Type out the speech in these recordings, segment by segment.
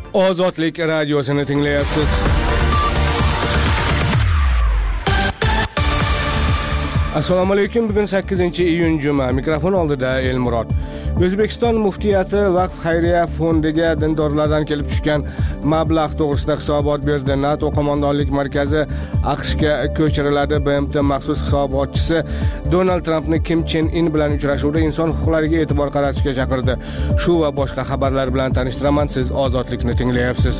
Ozodlik radiosini tinglayapsiz. Assalomu alaykum. Bugun 8-iyun juma. Mikrofon oldida Elmurod. O'zbekiston muftiyati Vaqf xayriya fondiga dindorlardan kelib tushgan mablag' to'g'risida hisobot berdi. NATO qo'mondonlik markazi AQShga ko'chiriladi. BMT maxsus hisobotchisi Donald Trampni Kim Chen In bilan uchrashuvda inson huquqlariga e'tibor qaratishga chaqirdi. Shu va boshqa xabarlar bilan tanishtiraman. Siz ozodlikni tinglayapsiz.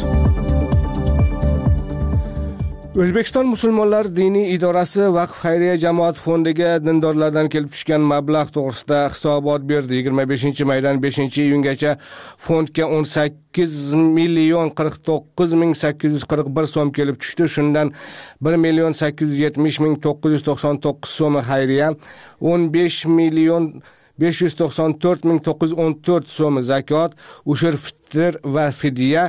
O'zbekiston musulmonlar diniy idorasi Vaqf xayriya jamoat fondiga dindorlardan kelib tushgan mablag' to'g'risida hisobot berdi. 25-maydan 5-iyungacha fondga 18,49,841 so'm kelib tushdi. Shundan 1,870,999 so'mi xayriya, 15,594,914 so'mi zakot, ushur fitr va fidya,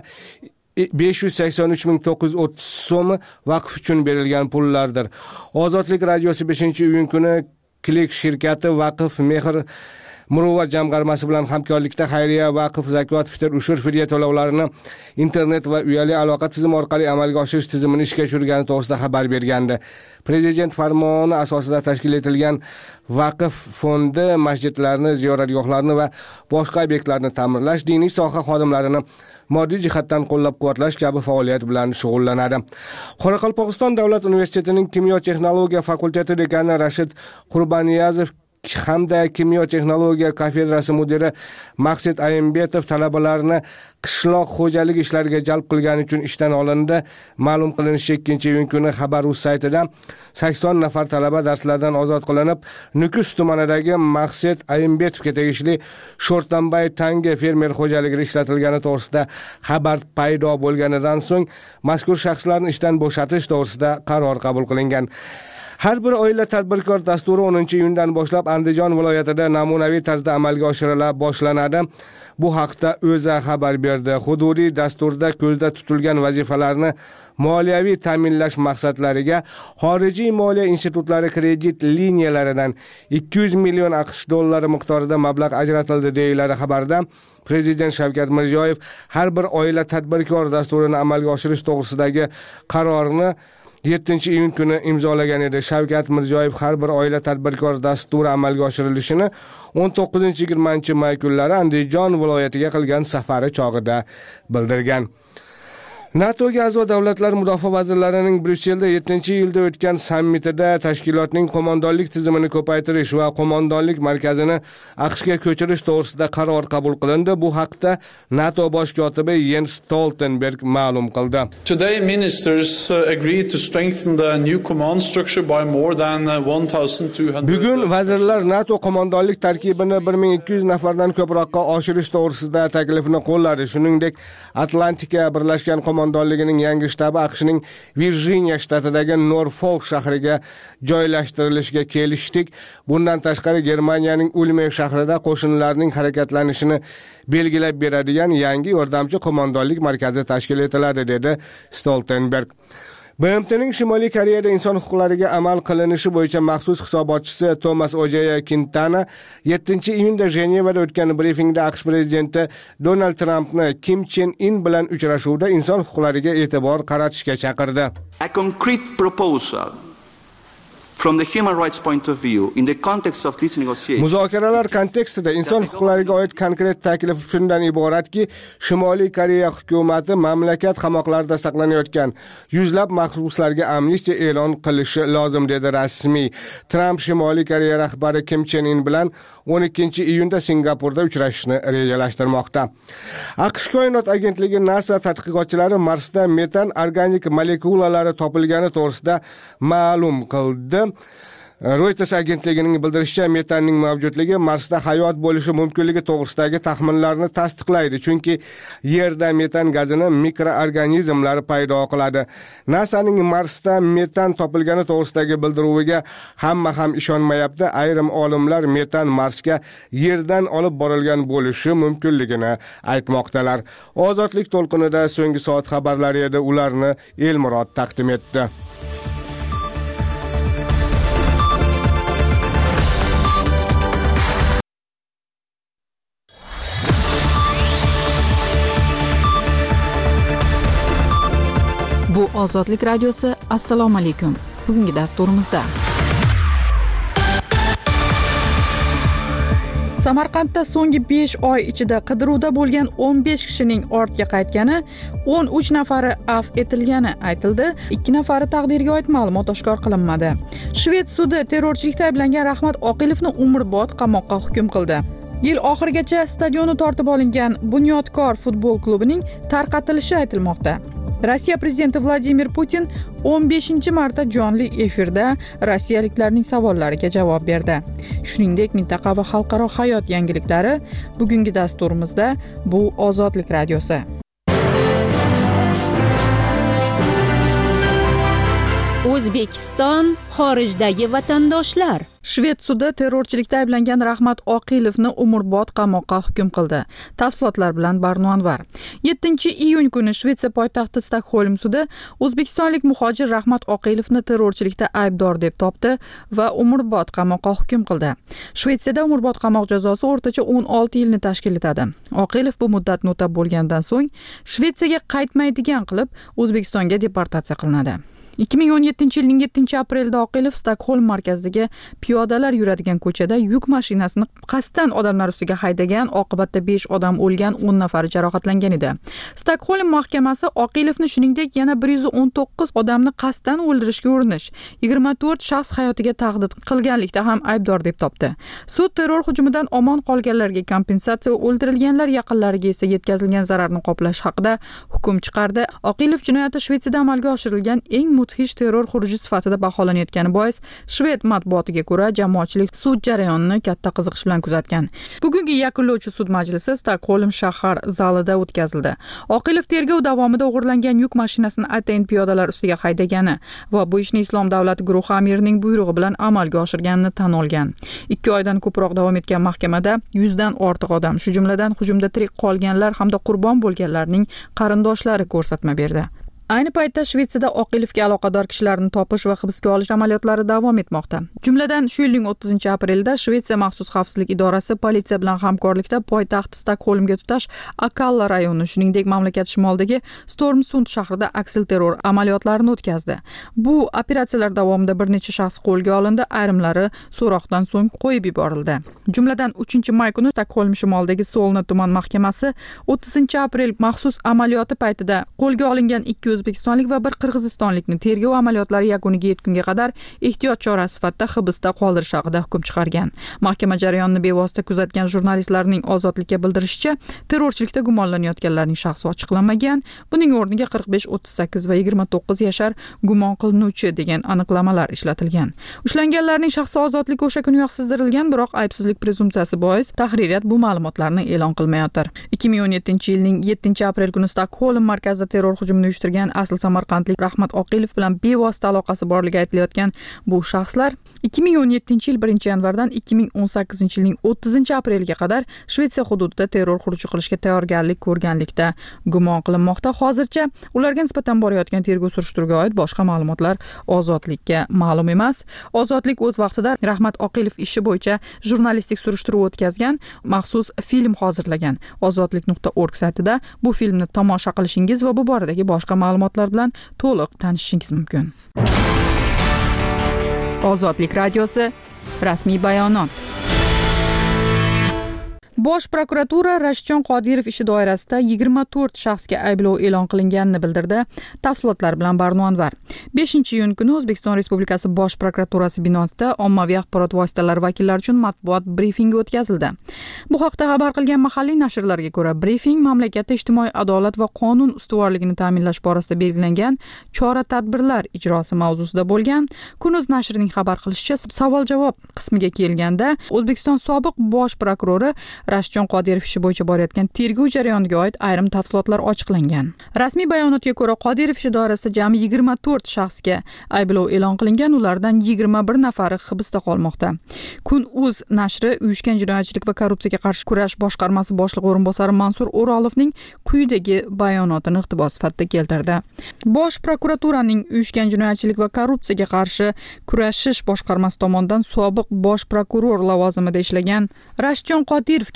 583,930 so'mi vaqf uchun berilgan pullardir. Ozodlik radiosi 5-iyun kuni Klik shirkati Vaqf Mehr Muruvvat jamg'armasi bilan hamkorlikda xayriya, vaqf, zakot, fitr, ushur, fidya to'lovlarini internet va uyali aloqa tizimi orqali amalga oshirish tizimini ishga tushirgani to'g'risida xabar bergandi. Prezident farmoni asosida tashkil etilgan Vaqf fondi masjidlarni, ziyoratgohlarni va boshqa obyektlarni ta'mirlash, diniy soha xodimlarini moddiy jihatdan qo'llab-quvvatlash kabi faoliyat bilan shug'ullanadi. Qoraqalpog'iston davlat universitetining kimyo texnologiya fakulteti dekani Rashid Qurbaniyazov hamda kimyo texnologiya kafedrasi mudiri Maqsad Aymbetov talabalarni qishloq xo'jaligi ishlariga jalb qilgani uchun ishdan olindi. Ma'lum qilinishicha, 2-iyun kuni Xabar.uz saytida 80 nafar talaba darslardan ozod qilinib, Nukus tumanidagi Maqsad Aymbetovga tegishli Sho'rtanbay Tanga fermer xo'jaligida ishlatilgani to'g'risida xabar paydo bo'lganidan so'ng mazkur shaxslarni ishdan bo'shatish to'g'risida qaror qabul qilingan. Har bir oila tadbirkor dasturi 10-iyundan boshlab Andijon viloyatida namunaviy tarzda amalga oshirila boshlanadi. Bu haqda O'zA xabar berdi. Hududiy dasturda ko'zda tutilgan vazifalarni moliyaviy ta'minlash maqsadlariga xorijiy moliya institutlari kredit liniyalaridan 200 million AQSh dollari miqdorida mablag' ajratildi, deyiladi xabarda. Prezident Shavkat Mirziyoyev har bir oila tadbirkor dasturini amalga oshirish to'g'risidagi qarorni 7-iyun kuni imzolagan edi. Shavkat Mirziyoyev har bir oila tadbirkor dasturi amalga oshirilishini 19-20 may kunlari Andijon viloyatiga qilgan safari chog'ida bildirgan. NATOga a'zo davlatlar mudofaa vazirlarining Bryusselda 7-iyulda o'tgan sammitida tashkilotning qo'mondonlik tizimini ko'paytirish va qo'mondonlik markazini AQShga ko'chirish to'g'risida qaror qabul qilindi. Bu haqda NATO bosh kotibi Jens Stoltenberg ma'lum qildi. Today ministers agreed to strengthen the new command structure by more than 1,200. Bugun vazirlar NATO qo'mondonlik tarkibini 1200 nafardan ko'proqqa oshirish to'g'risida taklifni qo'lladi. Shuningdek, Atlantika birlashgan qo'mondonligining yangi shtabi AQShning Virjiniya shtatidagi Norfolk shahriga joylashtirilishiga kelishdik. Bundan tashqari Germaniyaning Ulm shahrida qo'shinlarning harakatlanishini belgilab beradigan yangi yordamchi qo'mondonlik markazi tashkil etiladi, dedi Stoltenberg. BMTning Shimoliy Koreyada inson huquqlariga amal qilinishi bo'yicha maxsus hisobotchisi Thomas Ojeya Quintana 7-iyunda Jenevada o'tgan brifingda AQSh prezidenti Donald Trampni Kim Chen In bilan uchrashuvda inson huquqlariga e'tibor qaratishga chaqirdi. A concrete proposal from the human rights point of view in the context of this negotiation. Muzokaralar kontekstida inson huquqlariga oid konkret taklif shundan iboratki, Shimoliy Koreya hukumati mamlakat qamoqlarida saqlanayotgan yuzlab mahbuslarga amnistiya e'lon qilishi lozim, dedi rasmiy. Trump Shimoliy Koreya rahbari Kim Chen In bilan 12-iyunda Singapurda uchrashishni rejalashtirmoqda. AQSh koinot agentligi NASA tadqiqotchilari Marsda metan organik molekulalari topilgani to'g'risida ma'lum qildi. Reuters agentligining bildirishicha, metanning mavjudligi Marsda hayot bo'lishi mumkinligi to'g'risidagi taxminlarni tasdiqlaydi, chunki Yerda metan gazini mikroorganizmlar paydo qiladi. NASAning Marsda metan topilgani to'g'risidagi bildiruviga hamma ham ishonmayapti. Ayrim olimlar metan Marsga Yerdan olib borilgan bo'lishi mumkinligini aytmoqdalar. Ozodlik to'lqinida so'nggi soat xabarlari edi, ularni Elmurod taqdim etdi. Ozodlik radiosi, assalomu alaykum. Bugungi dasturimizda Samarqandda so'nggi 5 oy ichida qidiruvda bo'lgan 15 kishining ortga qaytgani, 13 nafari afv etilgani aytildi. 2 nafari taqdiriga oid ma'lumot oshkor qilinmadi. Shved sudi terrorchilikda ayblangan Rahmat Oqilovni umrbod qamoqqa hukm qildi. Yil oxirigacha stadioni tortib olingan Bunyodkor futbol klubining tarqatilishi aytilmoqda. Rossiya prezidenti Vladimir Putin 15-marta jonli efirda rossiyaliklarning savollariga javob berdi. Shuningdek, mintaqa va xalqaro hayot yangiliklari bugungi dasturimizda. Bu Ozodlik radiosi. O'zbekiston xorijdagi vatandoshlar. Shved sudi terrorchilikda ayblangan Rahmat Oqilovni umrbod qamoqqa hukm qildi. Tafsilotlar bilan Barnonvar. 7-iyun kuni Shvetsiya poytaxti Stokholm sudi o'zbekistonlik muhojir Rahmat Oqilovni terrorchilikda aybdor deb topdi va umrbod qamoqqa hukm qildi. Shvetsiyada umrbod qamoq jazosi o'rtacha 16 yilni tashkil etadi. Oqilov bu muddatni o'tab bo'lgandan so'ng Shvetsiyaga qaytmaydigan qilib O'zbekistonga deportatsiya qilinadi. 2017-yilning 7-aprelda Oqilov Stokholm markazidagi piyodalar yuradigan ko'chada yuk mashinasini qasddan odamlar ustiga haydagan, oqibatda 5 odam o'lgan, 10 nafari jarohatlangan edi. Stokholm mahkamasi Oqilovni shuningdek yana 119 odamni qasddan o'ldirishga urinish, 24 shaxs hayotiga tahdid qilganlikda ham aybdor deb topdi. Sud terror hujumidan omon qolganlarga kompensatsiya, o'ldirilganlar yaqinlariga esa yetkazilgan zararni qoplash haqida hukm chiqardi. Oqilov jinoyati Shvetsiyada amalga oshirilgan eng mudhish terror xuruji sifatida baholanayotgani bois Shved matbuotiga ko'ra jamoatchilik sud jarayonini katta qiziqish bilan kuzatgan. Bugungi yakunlovchi sud majlisi Stokholm shahar zalida o'tkazildi. Oqilov tergov davomida o'g'irlangan yuk mashinasini atayin piyodalar ustiga haydagani va bu ishni Islom davlati guruhi amirining buyrug'i bilan amalga oshirganini tan olgan. 2 oydan ko'proq davom etgan mahkamada 100 dan ortiq odam, shu jumladan hujumda tirik qolganlar hamda qurbon bo'lganlarning qarindoshlari ko'rsatma berdi. Ayni paytda Shvetsiyada Oqilovga aloqador kishilarni topish va hibsga olish amaliyotlari davom etmoqda. Jumladan, shu yilning 30-aprelda Shvetsiya maxsus xavfsizlik idorasi politsiya bilan hamkorlikda poytaxt Stokholmga tutash Akalla rayoni, shuningdek mamlakat shimolidagi Stormsund shahrida aksilterror amaliyotlarini o'tkazdi. Bu operatsiyalar davomida bir necha shaxs qo'lga olindi, ayrimlari so'roqdan so'ng qo'yib yuborildi. Jumladan 3-may kuni Stokholm shimolidagi Solna tuman mahkamasi 30-aprel maxsus amaliyoti paytida qo'lga olingan 2 o'zbekistonlik va bir qirg'izistonlikni tergov amaliyotlari yakuniga yetgunga qadar ehtiyot chorasi sifatida hibsda qoldirish haqida hukm chiqargan. Mahkama jarayonini bevosita kuzatgan jurnalistlarning Ozodlikka bildirishicha, terrorchilikda gumonlanayotganlarning shaxsi ochiqlanmagan. Buning o'rniga 45, 38 va 29 yashar gumon qilinuvchi degan aniqlamalar ishlatilgan. Ushlanganlarning shaxsi ozodligi o'sha kuni yo'qsizdirilgan, biroq aybsizlik prezumpsiyasi bois tahririyat bu ma'lumotlarni e'lon qilmayotir. 2017-yilning 7-aprel kuni Stokholm markazida terror hujumini uyushtirgan asl samarqandlik Rahmat Oqilov bilan bevosita aloqasi borligi aytilayotgan bu shaxslar 2017-yil 1-yanvardan 2018-yilning 30-apreliga qadar Shvetsiya hududida terror xuruji qilishga tayyorgarlik ko'rganlikda gumon qilinmoqda. Hozircha ularga nisbatan borayotgan tergov surishtiruvga oid boshqa ma'lumotlar Ozodlikka ma'lum emas. Ozodlik o'z vaqtida Rahmat Oqilov ishi bo'yicha jurnalistik surishtiruv o'tkazgan, maxsus film hozirlagan. Ozodlik.org saytida bu filmni tomosha qilishingiz va bu boradagi boshqa ma'lumotlar bilan to'liq tanishishingiz mumkin. Ozodlik radiosi, rasmiy bayonot. Bosh prokuratura Rashidjon Qodirov ishi doirasida 24 shaxsga ayblov e'lon qilinganini bildirdi. Tafsilotlar bilan Barnonvar. 5-iyun kuni O'zbekiston Respublikasi Bosh prokuraturasi binosida ommaviy axborot vositalari vakillari uchun matbuot brifingi o'tkazildi. Bu haqda xabar qilgan mahalliy nashrlarga ko'ra, brifing mamlakatda ijtimoiy adolat va qonun ustuvorligini ta'minlash borasida belgilangan chora-tadbirlar ijrosi mavzusida bo'lgan. Kunuz nashrining xabar qilishicha, savol-javob qismiga kelganda O'zbekiston sobiq bosh prokurori Rashidjon Qodirov ishi bo'yicha borayotgan tergov jarayoniga oid ayrim tafsilotlar ochiqlangan. Rasmiy bayonotga ko'ra, Qodirov ishi doirasida jami 24 shaxsga ayblov e'lon qilingan, ulardan 21 nafari hibsda qolmoqda. Kun.uz nashri uyushgan jinoyatchilik va korrupsiyaga qarshi kurash boshqarmasi boshlig'i o'rinbosari Mansur O'rolovning quyidagi bayonotini iqtibos sifatida keltirdi. Bosh prokuraturaning uyushgan jinoyatchilik va korrupsiyaga qarshi kurashish boshqarmasi tomonidan sobiq bosh prokuror lavozimida ishlagan Rashidjon Qodirovga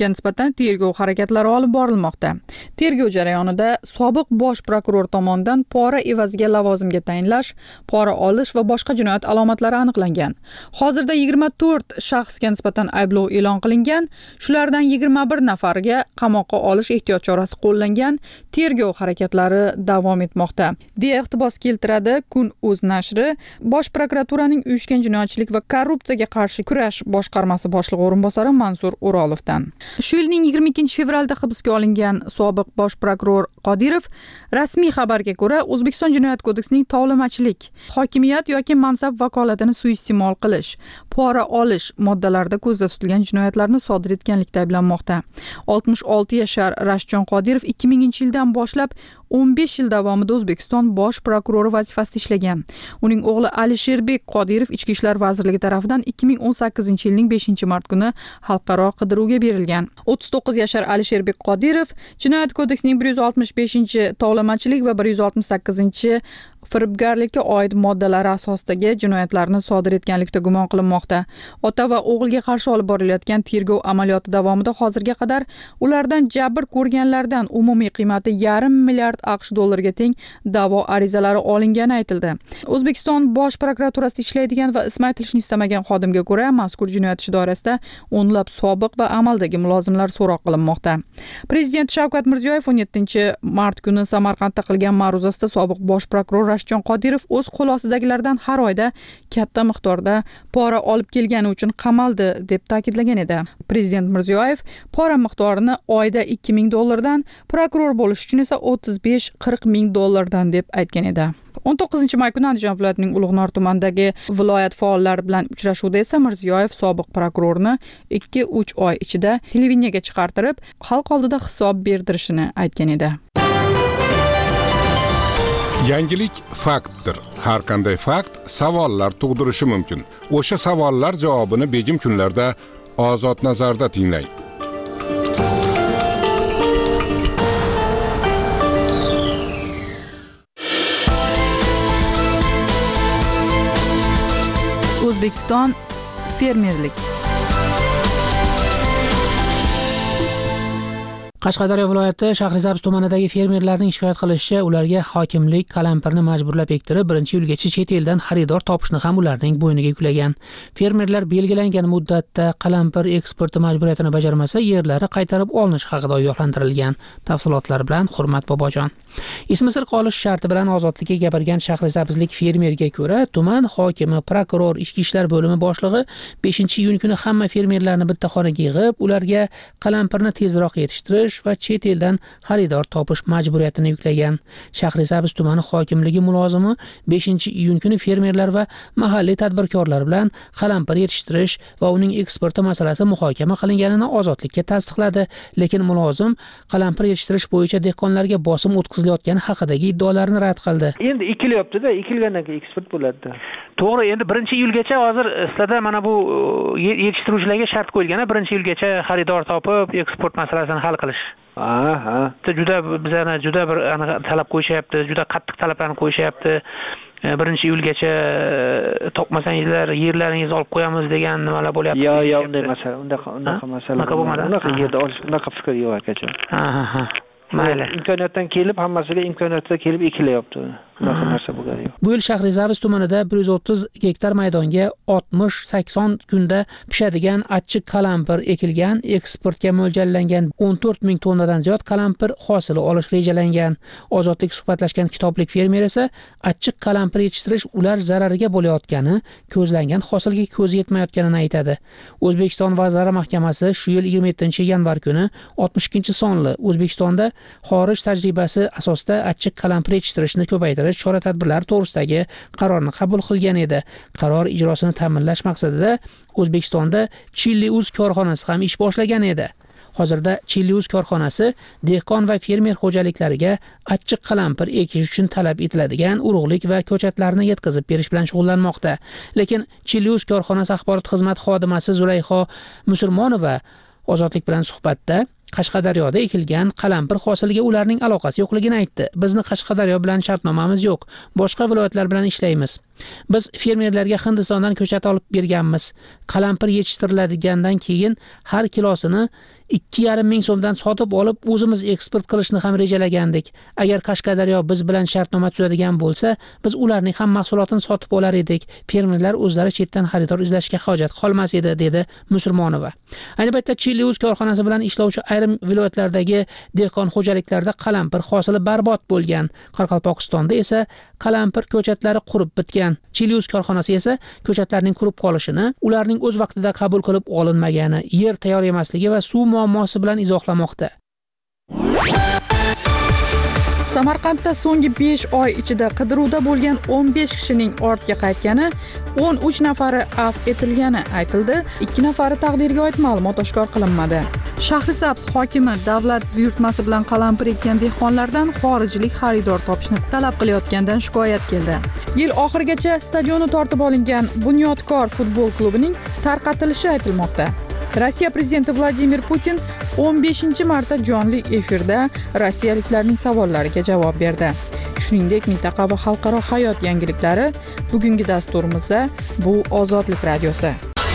shaxsga nisbatan tergov harakatlari olib borilmoqda. Tergov jarayonida sobiq bosh prokuror tomonidan pora evaziga lavozimga tayinlash, pora olish va boshqa jinoyat alomatlari aniqlangan. Hozirda 24 shaxsga nisbatan ayblov e'lon qilingan, shulardan 21 nafariga qamoqqa olish ehtiyot chorasi qo'llangan. Tergov harakatlari davom etmoqda, deya iqtibos keltiradi Kun.uz nashri Bosh prokuraturaning uyushgan jinoyatchilik va korrupsiyaga qarshi kurash boshqarmasi boshlig'i o'rinbosari Mansur O'rolovdan. Shu yilning 22 fevralda hibsga olingan sobiq bosh prokuror Qodirov rasmiy xabarga ko'ra O'zbekiston Jinoyat kodeksining tovlamachilik, hokimiyat yoki mansab vakolatini suiiste'mol qilish, pora olish moddalarida ko'zda tutilgan jinoyatlarni sodir etganlikda ayblanmoqda. 66 yashar Rashidjon Qodirov 2000-yildan boshlab 15 yil davomida O'zbekiston bosh prokurori vazifasida ishlagan. Uning o'g'li Alisherbek Qodirov Ichki ishlar vazirligi tomonidan 2018-yilning 5-mart kuni xalqaro qidiruvga berilgan. 39 yashar Alisherbek Qodirov Jinoyat kodeksining 165-tovlamachilik va 168 firibgarlikka oid moddalari asosidagi jinoyatlarni sodir etganlikda gumon qilinmoqda. Ota va o'g'ilga qarshi olib borilayotgan tergov amaliyoti davomida hozirga qadar ulardan jabr ko'rganlardan umumiy qiymati $500 milliard AQSh dollariga teng da'vo arizalari olingani aytildi. O'zbekiston bosh prokuraturasida ishlaydigan va ismi aytilishni istamagan xodimga ko'ra, mazkur jinoyat ishi doirasida o'nlab sobiq va amaldagi mulozimlar so'roq qilinmoqda. Prezident Shavkat Mirziyoyev 17-mart kuni Samarqandda qilgan ma'ruzasida sobiq bosh prokuror Rashidjon Qodirov o'z qo'l ostidagilardan har oyda katta miqdorda pora olib kelgani uchun qamaldi deb ta'kidlagan edi. Prezident Mirziyoyev pora miqdorini oyda $2000 prokuror bo'lish uchun esa $35-40 deb aytgan edi. 19-may kuni Andijon viloyatining Ulug'nor tumanidagi viloyat faollari bilan uchrashuvda esa Mirziyoyev sobiq prokurorni 2-3 oy ichida televideniyaga chiqartirib, xalq oldida hisob berdirishini aytgan edi. Yangilik faktdir. Har qanday fakt savollar tug'dirishi mumkin. O'sha savollar javobini begim kunlarda Ozod nazarda tinglang. O'zbekiston fermerlik. Qashqadaryo viloyati Shahrisabz tumanidagi fermerlarning shikoyat qilishicha, ularga hokimlik qalampirni majburlab ektirib, 1-yilgacha chet eldan xaridor topishni ham ularning bo'yniga yuklagan. Fermerlar belgilangan muddatda qalampir eksporti majburiyatini bajarmasa, yerlari qaytarib olinish haqida ogohlantirilgan. Tafsilotlar bilan Hurmat Bobojon. Ismi sir qolish sharti bilan ozodlikka gapirgan Shahrisabzlik fermerga ko'ra, tuman hokimi, prokuror, ichki ishlar bo'limi boshlig'i 5-iyun kuni hamma fermerlarni bitta xonaga yig'ib, ularga qalampirni tezroq yetishtirish va chet eldan xaridor topish majburiyatini yuklagan. Shahrisabz tumani hokimligi mulozimi 5-iyun kuni fermerlar va mahalliy tadbirkorlar bilan qalampir yetishtirish va uning eksporti masalasi muhokama qilinganini ozodlikka tasdiqladi, lekin mulozim qalampir yetishtirish bo'yicha dehqonlarga bosim o'tkazilayotgani haqidagi iddaolarni rad qildi. Endi ekilyapti-da, ekilgandan keyin eksport bo'ladi. To'g'ri, endi 1-iyulgacha hozir sizlarda mana bu yetishtiruvchilarga shart qo'yilgan, 1-iyulgacha xaridor topib, eksport masalasini hal qilish. Aha. Bizlarni juda bir talab qo'yishyapti, juda qattiq talablarni qo'yishyapti. 1-iyulgacha topmasangizlar yerlaringizni olib qo'yamiz degan nimalar bo'lyapti. Yo'q, unday masala, unaqa masala bo'lmadi. Unaqa yerda olish, unaqa fikr yo'q akajon. Aha. Mayli. Imkoniyatdan kelib, hammasiga imkoniyatda kelib ekilyapti. Unaqa narsa bo'lgan yo'q. Bu yil Shahrisabz tumanida 130 gektar maydonga 60-80 kunda pishadigan achchiq qalampir ekilgan, eksportga mo'ljallangan 14,000 tonnadan ziyod qalampir hosili olish rejalangan. Ozodlik suhbatlashgan kitoblik fermer esa achchiq qalampir yetishtirish ular zarariga bo'layotgani, ko'zlangan hosilga ko'zi yetmayotganini aytadi. O'zbekiston Vazirlar Mahkamasi shu yil 27-yanvar kuni 62-sonli O'zbekistonda xorij tajribasi asosida achchiq qalampir yetishtirishni ko'paytirish chora-tadbirlar to'g'risidagi qarorni qabul qilgan edi. Qaror ijrosini ta'minlash maqsadida O'zbekistonda Chiliuz korxonasi ham ish boshlagan edi. Hozirda Chiliuz korxonasi dehqon va fermer xo'jaliklariga achchiq qalampir ekish uchun talab etiladigan urug'lik va ko'chatlarni yetkazib berish bilan shug'ullanmoqda. Lekin Chiliuz korxonasi axborot xizmati xodimasi Zulayho Musulmonova Ozodlik bilan suhbatda Qashqadaryoda ekilgan qalampir hosiliga ularning aloqasi yo'qligini aytdi. Bizni Qashqadaryo bilan shartnomamiz yo'q. Boshqa viloyatlar bilan ishlaymiz. Biz fermerlarga Hindistondan ko'chat olib berganmiz. Qalampir yetishtiriladigandan keyin har kilosini 2,5 ming so'mdan sotib olib o'zimiz eksport qilishni ham rejalagandik. Agar Qashqadaryo biz bilan shartnoma tuzadigan bo'lsa, biz ularning ham mahsulotini sotib olar edik. Fermerlar o'zlari chetdan xaridor izlashga hojat qolmas edi, dedi Musurmonova. Ayni paytda Chilius korxonasi bilan ishlovchi ayrim viloyatlardagi dehqon xo'jaliklarda qalampir hosili barbod bo'lgan. Qoraqalpog'istonda esa qalampir ko'chatlari qurib bitgan. Chilius korxonasi esa ko'chatlarning qurib qolishini, ularning o'z vaqtida qabul qilib olinmagani, yer tayyor emasligi va suv muammosi bilan izohlamoqda. Samarqandda so'nggi 5 oy ichida qidiruvda bo'lgan 15 kishining ortga qaytgani, 13 nafari afv etilgani aytildi. 2 nafari taqdirga oid ma'lumot oshkor qilinmadi. Shahrisabz hokimi davlat buyurtmasi bilan qalampir ekkan dehqonlardan xorijlik xaridor topishni talab qilayotgandan shikoyat keldi. Yil oxirigacha stadioni tortib olingan Bunyodkor futbol klubining tarqatilishi aytilmoqda. Rossiya prezidenti Vladimir Putin 15-marta jonli efirda rossiyaliklarning savollariga javob berdi. Shuningdek, mintaqa va xalqaro hayot yangiliklari bugungi dasturimizda bu Ozodlik radiosi.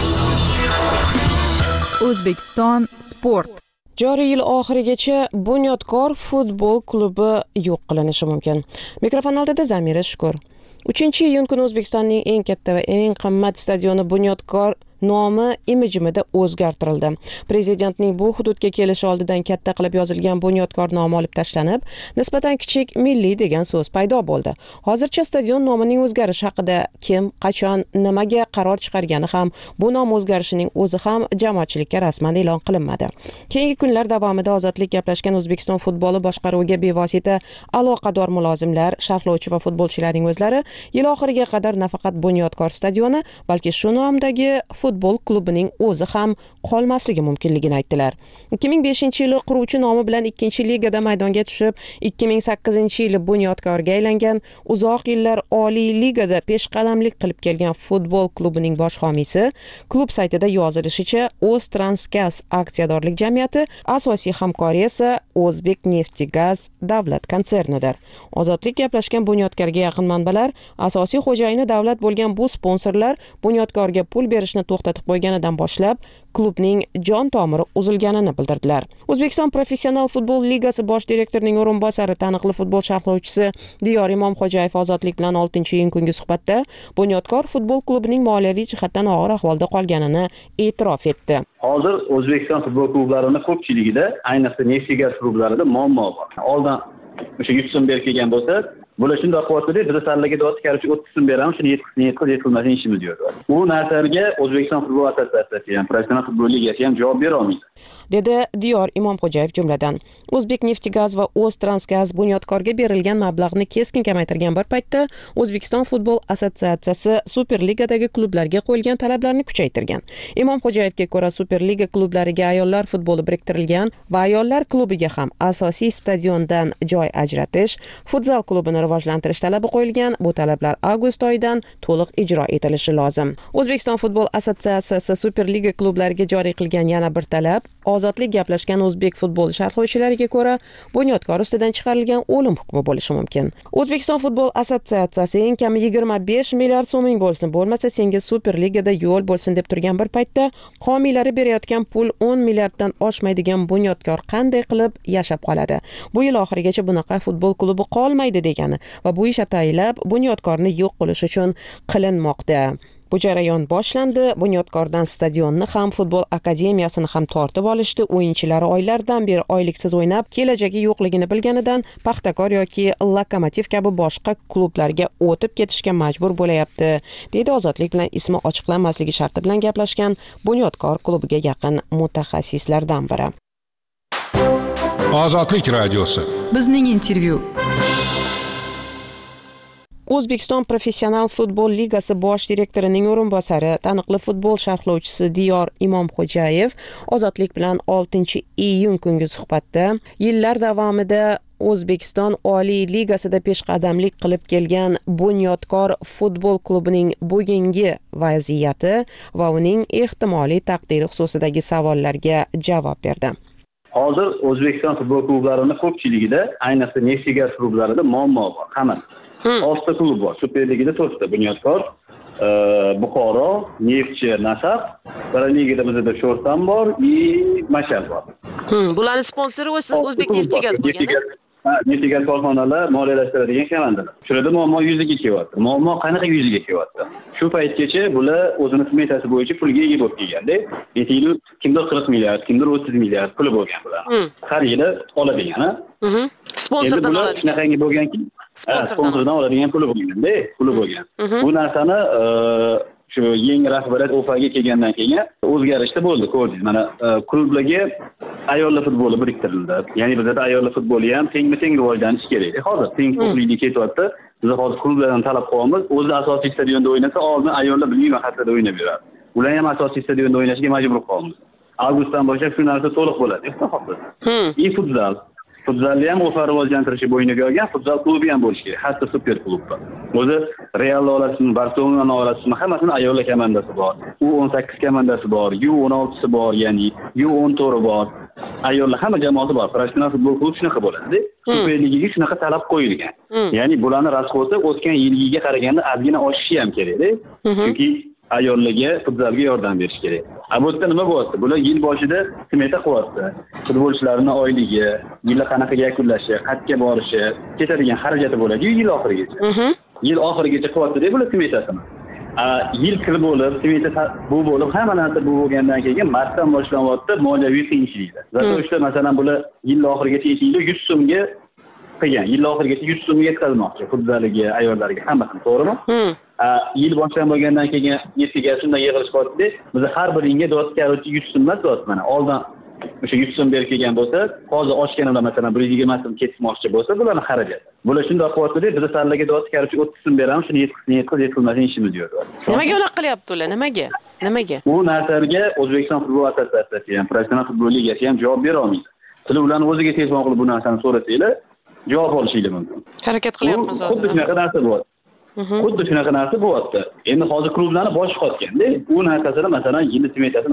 O'zbekiston sport. Joriy yil oxirigacha Bunyodkor futbol klubi yo'q qilinishi mumkin. Mikrofon oldida Zamira Shukur. 3-iyun kuni O'zbekistonning eng katta va eng qimmat stadioni Bunyodkor nomi imijimida o'zgartirildi. Prezidentning bu hududga kelishi oldidan katta qilib yozilgan Bunyodkor nomi olib tashlanib, nisbatan kichik milliy degan so'z paydo bo'ldi. Hozircha stadion nomining o'zgarishi haqida kim, qachon, nimaga qaror chiqargani ham, bu nom o'zgarishining o'zi ham jamoatchilikka rasman e'lon qilinmadi. Keyingi kunlar davomida Ozodlik gaplashgan O'zbekiston futboli boshqaruviga bevosita aloqador mulozimlar, sharhlovchi va futbolchilarning o'zlari yil oxiriga qadar nafaqat Bunyodkor stadioni, balki shu nomdagi futbol klubining o'zi ham qolmasligi mumkinligini aytdilar. 2005-yili quruvchi nomi bilan 2-ligada maydonga tushib, 2008-yili Bunyodkorga aylangan, uzoq yillar Oliy ligada peshqadamlik qilib kelgan futbol klubining bosh homiysi, klub saytida yozilishicha, O'ztransgaz aksiyadorlik jamiyati, asosiy hamkori esa O'zbekneftgaz davlat konsernidir. Ozodlik gaplashgan Bunyodkorga yaqin manbalar, asosiy xo'jayini davlat bo'lgan bu sponsorlar Bunyodkorga pul berishni to'xtatib qo'yganidan boshlab klubning jon tomiri uzilganini bildirdilar. O'zbekiston Professional futbol ligasi bosh direktorining o'rinbosari, taniqli futbol sharhlovchisi Diyor Imomxo'jayev Ozodlik bilan 6-iyun kungi suhbatda Bunyodkor futbol klubining moliyaviy jihatdan og'ir ahvolda qolganini e'tirof etdi. Hozir O'zbekiston futbol klublarining ko'pchiligida, ayniqsa Neftgaz klublarida muammo bor. Oldin o'sha 100 so'm berib kelgan bo'lsa, bular shunday qilyapti, biz sarlarga da'vat karchi 30 so'm beramiz, shuni yetkazmasang ishimiz yo'q. Bu narsaga O'zbekiston futbol assotsiatsiyasi ham, Professional futbol ligasi ham javob bera olmaydi, dedi Diyor Imomxo'jayev jumladan. O'zbekneftgaz va O'ztransgaz Bunyodkorga berilgan mablag'ni keskin kamaytirgan bir paytda O'zbekiston futbol assotsiatsiyasi Superligadagi klublarga qo'yilgan talablarni kuchaytirgan. Imomxo'jayevga ko'ra, Superliga klublariga ayollar futboli biriktirilgan va ayollar klubiga ham asosiy stadiondan joy ajratish, futzal klubini rivojlantirish talabi qo'yilgan. Bu talablar avgust oyidan to'liq ijro etilishi lozim. O'zbekiston futbol assotsiatsiyasi Superliga klublariga joriy qilgan yana bir talab, Ozodlik gaplashgan o'zbek futbol sharhlovchilariga ko'ra, Bunyodkor ustidan chiqarilgan o'lim hukmi bo'lishi mumkin. O'zbekiston futbol assotsiatsiyasi eng kami 25 milliard so'ming bo'lsin, bo'lmasa senga Superligada yo'l bo'lsin deb turgan bir paytda homiylari berayotgan pul 10 milliarddan oshmaydigan Bunyodkor qanday qilib yashab qoladi? Bu yil oxirigacha bunaqa futbol klubi qolmaydi degani va bu ish ataylab Bunyodkorni yo'q qilish uchun qilinmoqda. Bu jarayon boshlandi. Bunyodkordan stadionni ham, futbol akademiyasini ham tortib olishdi. O'yinchilari oylardan beri oyliksiz o'ynab, kelajagi yo'qligini bilganidan Paxtakor yoki Lokomotiv kabi boshqa klublarga o'tib ketishga majbur bo'layapti, deydi Ozodlik bilan ismi ochiqlanmasligi sharti bilan gaplashgan Bunyodkor klubiga yaqin mutaxassislardan biri. Ozodlik radiosi. Bizning intervyu. O'zbekiston Professional futbol ligasi bosh direktorining o'rinbosari, taniqli futbol sharhlovchisi Diyor Imomxo'jayev Ozodlik bilan 6-iyun kungi suhbatda yillar davomida O'zbekiston Oliy ligasida peshqadamlik qilib kelgan Bunyodkor futbol klubining bugungi vaziyati va uning ehtimoliy taqdiri xususidagi savollarga javob berdi. Hozir O'zbekiston futbol klublarining ko'pchiligida, ayniqsa Neftgaz klublarida muammo bor. Hammasi 6 klub bor. Superligada 4 ta Bunyodkor, Buxoro, Neftchi, Nasaf, Ligada bizda Sho'rtan bor, Mashal bor. Bularning sponsori O'zbek Neftigaz bo'lgan. Neftigaz korxonalar moliyalashtiradigan komandalar. Shularda muammo yuzaga kelyapti. Muammo qanaqa yuzaga kelyapti? Shu paytgacha bular o'zini smetasi bo'yicha pulga ega bo'lib kelganda, yili kimdir 40 milliard, kimdir 30 milliard puli bo'lgan bular. Har yili oladigan, sponsordan oladigan. Shunaqangi bo'lganki, sponsordan oladigan puli bo'lgan. Bu narsani shu yangi rahbariyat OFAga kelgandan keyin o'zgarishlar bo'ldi, ko'rdingiz. Mana klublarga ayollar futboli biriktirildi. Ya'ni bizda ayollar futboli ham teng rivojlanishi kerak. Hozir teng huquqlilik ketyapti. Biz hozir klublardan talab qilamiz, o'zi asosiy stadionda o'ynasa, oldin ayollar bilmayman mahallarda o'ynab yuradi. Ular ham asosiy stadionda o'ynashga majbur qolamiz. Avgustdan boshlab shu narsa to'liq bo'ladi. Futzal. Futzalni ham o'fa rivojlantirishi bo'yniga olgan futzal klubi ham bo'lishi kerak. Hatto super klubda. O'zi Real olasizmi, Barselona olasizmi, hammasini ayollar komandasi bor. U18 komandasi bor, U16si bor, ya'ni U14 bor. Ayollar hamma jamoasi bor. Professional futbol klubi shunaqa bo'ladi. Super ligaga shunaqa talab qo'yilgan. Ya'ni bularning rasxoti o'tgan yilgiga qaraganda ozgina oshishi ham kerak-da. Chunki ayollarga futzalga yordam berish kerak. Bu yerda nima bo'lyapti? Bular yil boshida smeta qilyapti. Futbolchilarning oyligi, yil qanaqa yakunlashi, qayerga borishi, ketadigan xarajati bo'ladi-yu yil oxirigacha. Yil oxirigacha qilyapti-da bular smetasini. Yil kirib bo'lib, smeta bu bo'lib, hamma narsa bu bo'lgandan keyin martdan boshlanyapti moliyaviy qiyinchiliklar. Zato ishda masalan bular yil oxirigacha yil 100 so'mga qilgan. Yil oxirigacha 100 so'mga yetkazmoqchi futzaliga, ayollarga hammasini, to'g'rimi? Yil boshdan bo'lgandan keyin yetiga shundan yig'ilish qilyapti. Biz har bir ringga dot karoti 100 so'm emas, mana oldin o'sha 100 so'm berib kelgan bo'lsa, hozir oshganlar masalan 120 so'm ketmoqchi bo'lsa, bularning xarajati. Bular shunday qilyapti-da, biz sarlarga dot karoti 30 so'm beramiz, shuni yetkazmasin ishimiz yo'q. Nimaga unaqa qilyapti ular? Nimaga? Bu narsaga O'zbekiston futbol assotsiatsiyasi ham, Professional futbol ligasi ham javob bera olmaydi. Sizlar ularni o'ziga telefon qilib bu narsani so'rasanglar, javob olishingiz mumkin. Harakat qilyapmiz hozir. Xuddi shunaqa narsa bo'lyapti. Xuddi shunaqa narsa bo'lyapti. Endi hozir klublarni boshi qotganda, bu narsasini masalan yil smetasini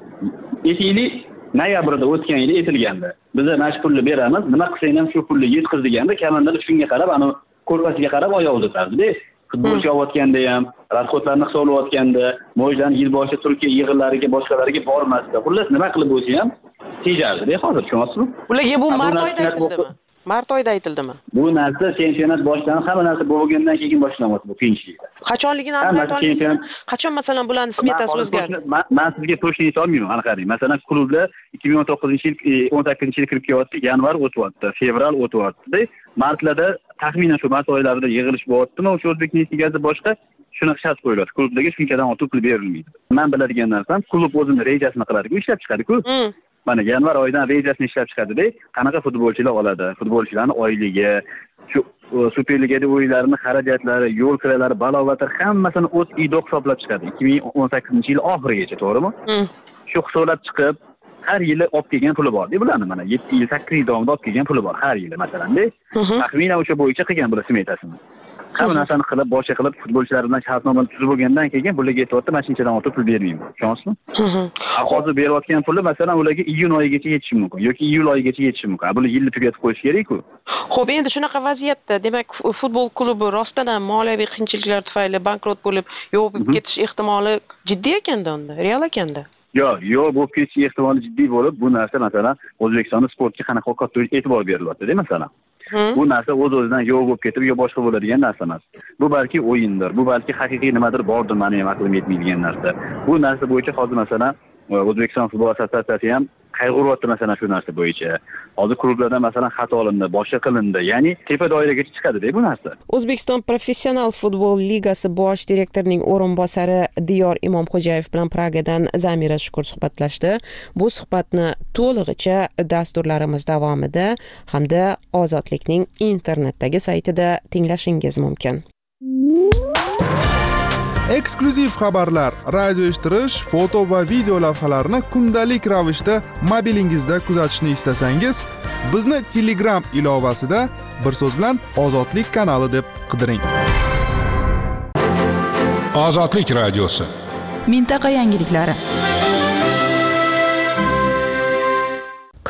yili noyabrda o'tgan yili etilganda, biz mana shu pulni beramiz, nima qilsang ham shu pulni yetkiz deganda, komandalar shunga qarab, ana ko'rpasiga qarab oyoq uzatardi-da. Futbolchi olayotganda ham, rasxodlarni hisoblayotganda, mo'jdan yil boshida Turkiya yig'inlariga, boshqalariga bormasdi. Xullas nima qilib bo'lsa ham tejardi-da hozir, tushunyapsizmi? Ularga bu mart oyida aytildimi? Mart oyida aytildimi? Bu narsa chempionat boshlanib, hamma narsa bo'lgandan keyin boshlanyapti bu qiyinchiliklar. Qachonligini aniq ayta olasizmi? Qachon masalan bularning smetasi o'zgardi? Men sizga точно ayta olmayman, ana qarang. Masalan, klublar 2019-yil 18-yil kirib kelyapti, yanvar o'tyapti, fevral o'tyapti. Martlarda taxminan shu mart oylarida yig'ilish bo'lyaptimi? O'sha O'zbek Neftigazda boshqa shunaqa shart qo'yiladi. Klublarga shunchadan ortiq pul berilmaydi. Men biladigan narsam, klub o'zining rejasini qiladi-ku, ishlab chiqadi-ku. Mana yanvar oyidan rejasini ishlab chiqadi-da, qanaqa futbolchilar oladi, futbolchilarning oyligi, shu Super Ligada o'yinlarining xarajatlari, yo'l kiralari, balovatlar hammasini o'z idoq hisoblab chiqadi 2018-yil oxirigacha, to'g'rimi? Shu hisoblab chiqib, har yili olib kelgan puli bor. Bularni mana 7 yil, 8 yil davomida olib kelgan puli bor har yili masalan-da. Taxminan o'sha bo'yicha qilgan bular smetasini. Hamma narsani qilib, boshqa qilib futbolchilar bilan shartnomani tuzib bo'lgandan keyin bularga aytayapti, mana shunchadan ortiq pul bermayman. Tushunasizmi? Hozir berayotgan puli masalan ularga iyun oyigacha yetishi mumkin yoki iyul oyigacha yetishi mumkin. Buni yilni tugatib qo'yish kerak-ku. Xo'p, endi shunaqa vaziyatda, demak, futbol klubi rostdan ham moliyaviy qiyinchiliklar tufayli bankrot bo'lib, yo'qib ketish ehtimoli jiddiy ekanda unda, real ekanda. Yo'q, bo'lib ketish ehtimoli jiddiy bo'lib, bu narsa masalan O'zbekistonda sportga qanaqa katta e'tibor berilyapti-da masalan. Bu narsa o'z-o'zidan yo'q bo'lib ketib, yo boshqa bo'ladigan narsa emas. Bu balki o'yindir, bu balki haqiqiy nimadir bordir, meni ham aqlim yetmaydigan narsa. Bu narsa bo'yicha hozir masalan O'zbekiston futbol assotsiatsiyasi ham qayg'uryapti masalan shu narsa bo'yicha. Hozir klublardan masalan xato olindi, boshqa qilindi. Ya'ni tepa doiragacha chiqadi-da bu narsa. O'zbekiston Professional futbol ligasi bosh direktorining o'rinbosari Diyor Imomxo'jayev bilan Pragadan Zamira Shukur suhbatlashdi. Bu suhbatni to'lig'icha dasturlarimiz davomida hamda Ozodlikning internetdagi saytida tinglashingiz mumkin. Eksklyuziv xabarlar, radio eshittirish, foto va video lavhalarni kundalik ravishda mobilingizda kuzatishni istasangiz, bizni Telegram ilovasida bir so'z bilan Ozodlik kanali deb qidiring. Ozodlik radiosi. Mintaqa yangiliklari.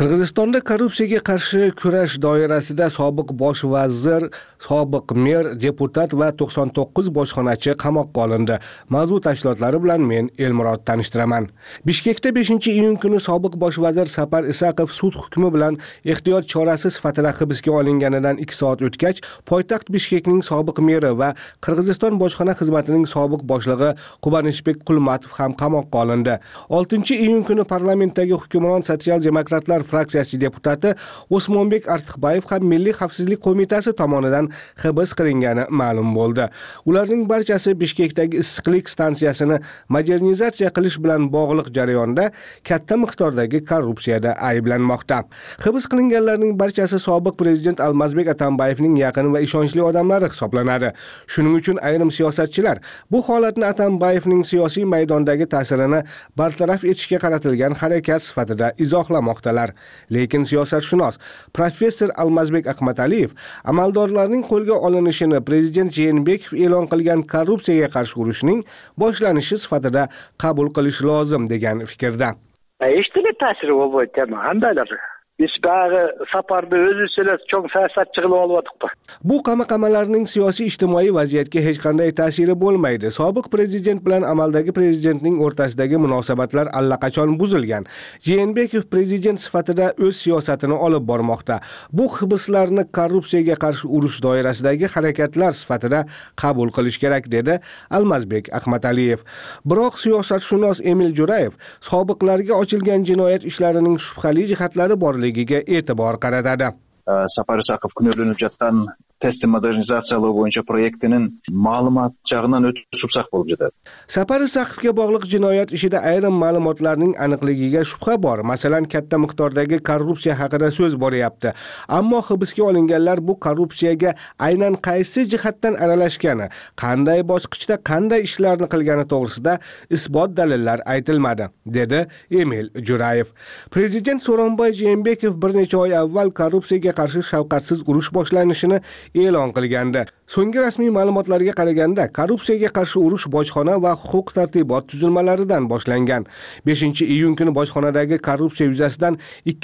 Qirg'izistonda korrupsiyaga qarshi kurash doirasida sobiq bosh vazir, sobiq mer, deputat va 99 bojxonachi qamoqqa olindi. Mavzu tafsilotlari bilan men Elmurod tanishtiraman. Bishkekda 5-iyun kuni sobiq bosh vazir Sapar Isaqov sud hukmi bilan ehtiyot chorasi sifatida hibsga olinganidan 2 soat o'tgach, poytaxt Bishkekning sobiq meri va Qirg'iziston bojxona xizmatining sobiq boshlig'i Qubanishbek Qulmatov ham qamoqqa olindi. 6-iyun kuni parlamentdagi hukmron sotsial-demokratlar fraksiyasi deputati Osmonbek Artiqbayev ham Milliy xavfsizlik qo'mitasi tomonidan hibs qilingani ma'lum bo'ldi. Ularning barchasi Bishkekdagi issiqlik stansiyasini modernizatsiya qilish bilan bog'liq jarayonda katta miqdordagi korrupsiyada ayblanmoqda. Hibs qilinganlarning barchasi sobiq prezident Almazbek Atambayevning yaqin va ishonchli odamlari hisoblanadi. Shuning uchun ayrim siyosatchilar bu holatni Atambayevning siyosiy maydondagi ta'sirini bartaraf etishga qaratilgan harakat sifatida izohlamoqdalar. Lekin siyosatshunos professor Almazbek Ahmadaliyev amaldorlarning qo'lga olinishini prezident Jeenbekov e'lon qilgan korrupsiyaga qarshi urushning boshlanishi sifatida qabul qilish lozim degan fikrda. Hech qanday ta'siri bo'lmaydi, qandaydir. Biz bağı Saparda özü söylez çok siyosatchi qilib oldik. Bu qamaqamalarning siyosiy ijtimoiy vaziyatga hech qanday ta'siri bo'lmaydi. Sobiq prezident bilan amaldagi prezidentning o'rtasidagi munosabatlar allaqachon buzilgan. Jeenbekov prezident sifatida o'z siyosatini olib bormoqda. Bu hibslarni korrupsiyaga qarshi urush doirasidagi harakatlar sifatida qabul qilish kerak dedi Almazbek Ahmadaliyev. Biroq siyosatshunos Emil Jurayev sobiqlarga ochilgan jinoyat ishlarining shubhali jihatlari borligiga e'tibor qaratadi. Sapar Isaqov күнөөлөнүп жаткан тестти модернизациялоо боюнча проектинин маалымат жагынан өтө супсак болуп жатат. Sapar Isaqovga bog'liq jinoyat ishida ayrim ma'lumotlarning aniqligiga shubha bor. Masalan, katta miqdordagi korrupsiya haqida so'z boryapti. Ammo hibsga olinganlar bu korrupsiyaga aynan qaysi jihatdan aralashgani, qanday bosqichda qanday ishlarni qilgani to'g'risida isbot dalillar aytilmadi, dedi Emil Jurayev. Prezident So'ronboy Jeenbekov bir necha oy avval korrupsiyaga qarshi shafqatsiz urush boshlanishini e'lon qilgandi. So'nggi rasmiy ma'lumotlarga qaraganda, korrupsiyaga qarshi urush bojxona va huquq-tartibot tuzilmalaridan boshlangan. 5-iyun kuni bojxonadagi korrupsiya yuzasidan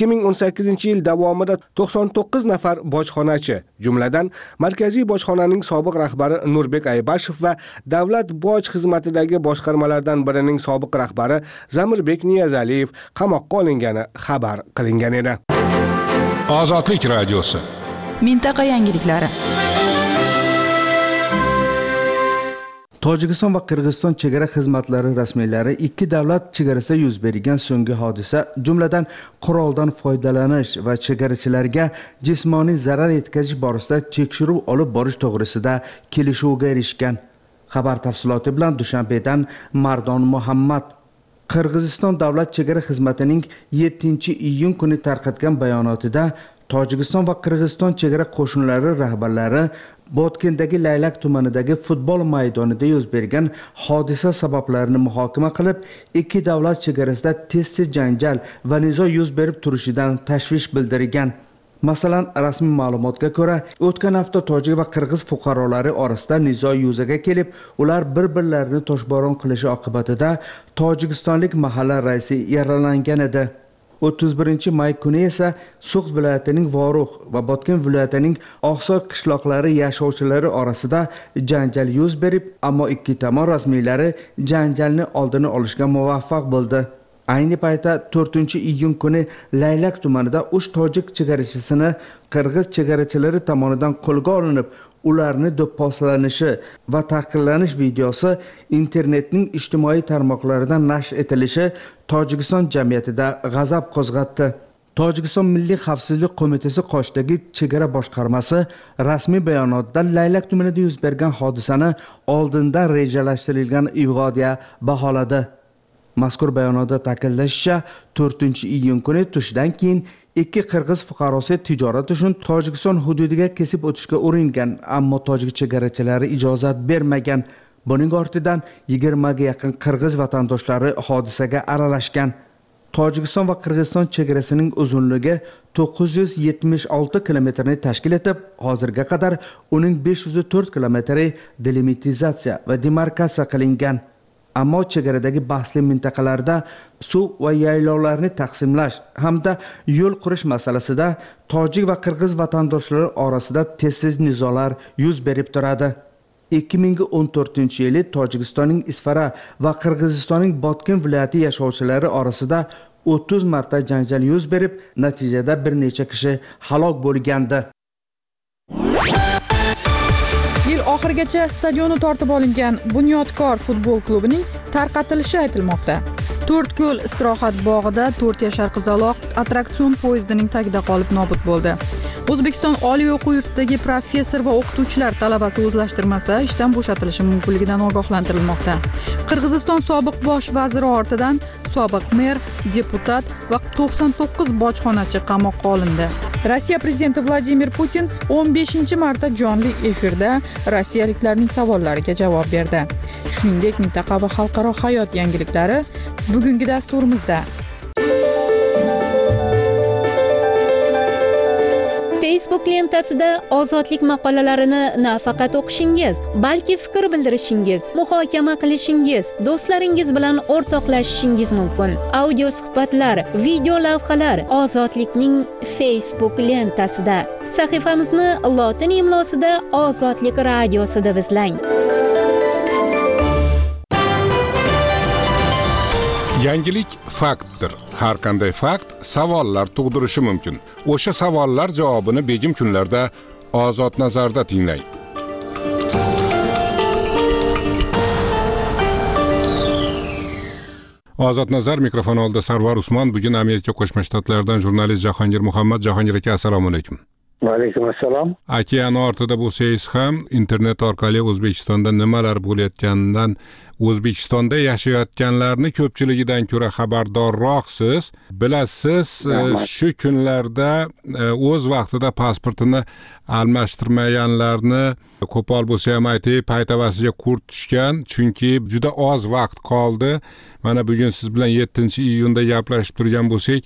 2018-yil davomida 99 nafar bojxonachi, jumladan Markaziy bojxonaning sobiq rahbari Nurbek Aybashov va Davlat boj xizmatidagi boshqarmalardan birining sobiq rahbari Zamirbek Niyazaliyev qamoqqa olingani xabar qilingan edi. Ozodlik radiosi. Mintaqa yangiliklari. Tojikiston va Qirg'iziston chegara xizmatlari rasmiylari ikki davlat chegarasida yuz bergan so'nggi hodisa, jumladan quroldan foydalanish va chegarachilarga jismoniy zarar yetkazish borasida tekshiruv olib borish to'g'risida kelishuvga erishgan. Xabar tafsiloti bilan Dushanbedan Mardon Muhammad. Qirg'iziston davlat chegara xizmatining 7-iyun kuni tarqatgan bayonotida Tojikiston va Qirg'iziston chegara qo'shinlari rahbarlari Botkendagi Laylak tumanidagi futbol maydonida yuz bergan hodisa sabablarini muhokama qilib, ikki davlat chegarasida tez-tez janjal va nizo yuz berib turishidan tashvish bildirgan. Masalan, rasmiy ma'lumotga ko'ra, o'tgan hafta tojik va qirg'iz fuqarolari orasida nizo yuzaga kelib, ular bir-birlarini toshbo'ron qilishi oqibatida tojikistonlik mahalla raisi yaralangan edi. 31 may kuni esa So'g'd viloyatining Vorux va Botken viloyatining Oqsoy qishloqlari yashovchilari orasida janjal yuz berib, ammo ikki tomon rasmiylari janjalni oldini olishga muvaffaq bo'ldi. Ayni paytda 4-iyun kuni Laylak tumanida 3 tojik chegarachisini qirg'iz chegarachilari tomonidan qo'lga olinib, ularni do'pposlanishi va tahqirlanish videosi internetning ijtimoiy tarmoqlaridan nashr etilishi Tojikiston jamiyatida g'azab qo'zg'atdi. Tojikiston Milliy xavfsizlik qo'mitasi qoshidagi chegara boshqarmasi rasmiy bayonotda Laylak tumanida yuz bergan hodisani oldindan rejalashtirilgan ivg'odiya baholadi. Mazkur bayonotda ta'kidlanishicha, 4-iyun kuni tushdan keyin ikki qirg'iz fuqarosi tijorat uchun Tojikiston hududiga kesib o'tishga uringan, ammo tojik chegarachilari ijozat bermagan. Buning ortidan 20 ga yaqin qirg'iz vatandoshlari hodisaga aralashgan. Tojikiston va Qirg'iziston chegarasining uzunligi 976 kilometrni tashkil etib, hozirga qadar uning 504 kilometri delimitizatsiya va demarkatsiya qilingan. ammo chegaradagi bahsli mintaqalarda suv va yaylovlarni taqsimlash hamda yo'l qurish masalasida tojik va qirg'iz vatandoshlar orasida tez nizolar yuz berib turadi. 2014-yili Tojikistonning Isfara va Qirg'izistonning Botken viloyati yashovchilari orasida 30 marta janjal yuz berib, natijada bir necha kishi halok bo'lgandi. Yil oxirigacha stadioni tortib olingan Bunyodkor futbol klubining tarqatilishi aytilmoqda. 4 ko'l istirohat bog'ida 4 yashar qizaloq attraksion poyezdining tagida qolib nobud bo'ldi. O'zbekiston Oliy o'quv yurtidagi professor va o'qituvchilar talabasi o'zlashtirmasa, ishdan bo'shatilishi mumkinligidan ogohlantirilmoqda. Qirg'iziston sobiq bosh vaziri ortidan sobiq mer, deputat va 99 bojxonachi qamoqqa olindi. Rossiya prezidenti Vladimir Putin 15-marta jonli efirda rossiyaliklarning savollariga javob berdi. Shuningdek, mintaqa va xalqaro hayot yangiliklari bugungi dasturimizda. Facebook lentasida ozodlik maqolalarini nafaqat o'qishingiz, balki fikr bildirishingiz, muhokama qilishingiz, do'stlaringiz bilan o'rtoqlashishingiz mumkin. Audio suhbatlar, video lavhalar Ozodlikning Facebook lentasida. Sahifamizni lotin imlosida Ozodlik radiosida izlang. Yangilik faktdir. Har qanday fakt savollar tug'dirishi mumkin. O'sha savollar javobini begim kunlarda Ozod nazarda tinglang. Ozod nazar mikrofon oldida Sarvar Usmon. Bugun Amerika Qo'shma Shtatlaridan jurnalist Jahongir Muhammad. Jahongir aka, assalomu alaykum. Va alaykum assalom. Okean ortida bo'lsangiz ham internet orqali O'zbekistonda nimalar bo'layotganidan, O'zbekistonda yashayotganlarni ko'pchiligidan ko'ra xabardorroqsiz. Bilasiz, shu kunlarda o'z vaqtida pasportini almashtirmaganlarni qo'pol bo'lsa ham aytib, paytavasiga qurt tushgan, chunki juda oz vaqt qoldi. Mana bugun siz bilan 7-iyunda gaplashib turgan bo'lsak,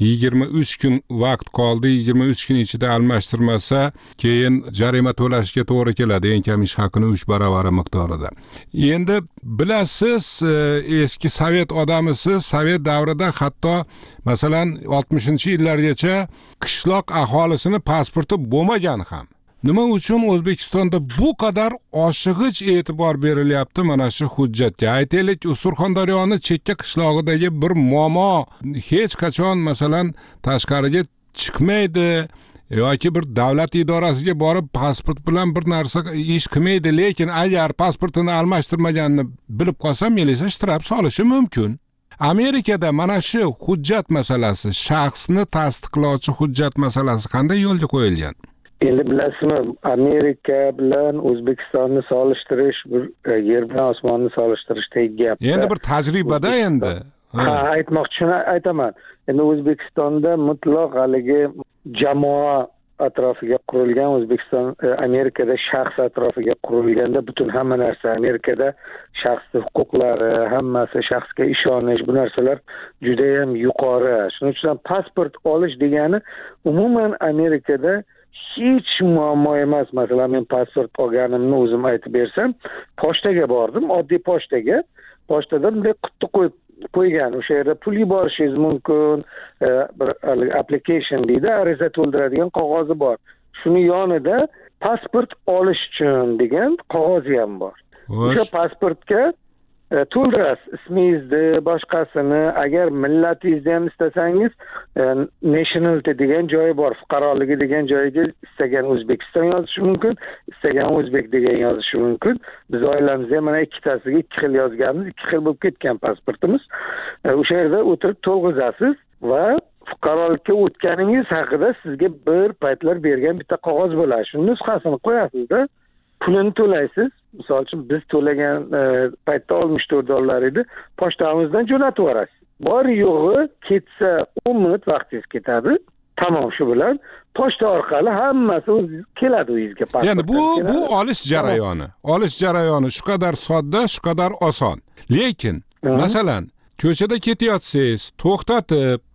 23 kun vaqt qoldi. 23 kun ichida almashtirmasa, keyin jarima to'lashga to'g'ri keladi, eng kam ish haqini 3 baravari miqdorida. Endi bilasiz, eski sovet odamisiz, sovet davrida hatto masalan 60-yillargacha qishloq aholisini pasporti bo'lmagan ham. Nima uchun O'zbekistonda bu qadar oshig'ich e'tibor berilyapti mana shu hujjatga? Aytaylik, Surxondaryoning chekka qishlog'idagi bir momo hech qachon masalan tashqariga chiqmaydi yoki bir davlat idorasiga borib pasport bilan bir narsa ish qilmaydi, lekin agar pasportini almashtirmaganini bilib qolsa, militsiya shtrab solishi mumkin. Amerikada mana shu hujjat masalasi, shaxsni tasdiqlovchi hujjat masalasi qanday yo'lga qo'yilgan? Endi bilasizmi, Amerika bilan O'zbekistonni solishtirish bir yer bilan osmonni solishtirishdek gap. Endi bir tajribada endi. Ha, aytmoqchini aytaman. Endi O'zbekistonda mutlaq haligi jamoa atrofiga qurilgan, O'zbekiston Amerikada shaxs atrofiga qurilganda butun hamma narsa Amerikada shaxsning huquqlari, hammasi shaxsga ishonish, bu narsalar juda ham yuqori. Shuning uchun pasport olish degani umuman Amerikada hech muammo emas. Masalan, men pasport olganimni o'zim aytib bersam, pochtaga bordim, oddiy pochtaga. Pochtada bunday qutni qo'ygan, o'sha yerda pul yuborishingiz mumkin, bir application deydi, ariza to'ldiradigan qog'ozi bor. Shuni yonida pasport olish uchun degan qog'ozi ham bor. O'sha pasportga to'ldirasiz ismingizni, boshqasini, agar millatingizni ham istasangiz, nationality degan joyi bor, fuqaroligi degan joyiga istagan O'zbekiston yozishi mumkin, istagan o'zbek degan yozishi mumkin. Biz oilamizda mana ikkitasiga 2 xil yozganmiz, 2 xil bo'lib ketgan pasportimiz. O'sha yerda o'tirib to'lg'izasiz va fuqarolikka o'tganingiz haqida sizga bir paytlar bergan bitta qog'oz bo'ladi. Shu nusxasini qo'yasizda, pulini to'laysiz. Misol uchun biz to'lagan paytda $64 edi, pochtamizdan jo'natib yuborasiz. Bor yo'g'i ketsa 10 minut vaqtingiz ketadi. Tamom, shu bilan pochta orqali hammasi o'zingiz keladi uyingizga. Ya'ni bu olish jarayoni. Olish jarayoni shu qadar sodda, shu qadar oson. Lekin masalan, ko'chada ketayotsangiz, to'xtatib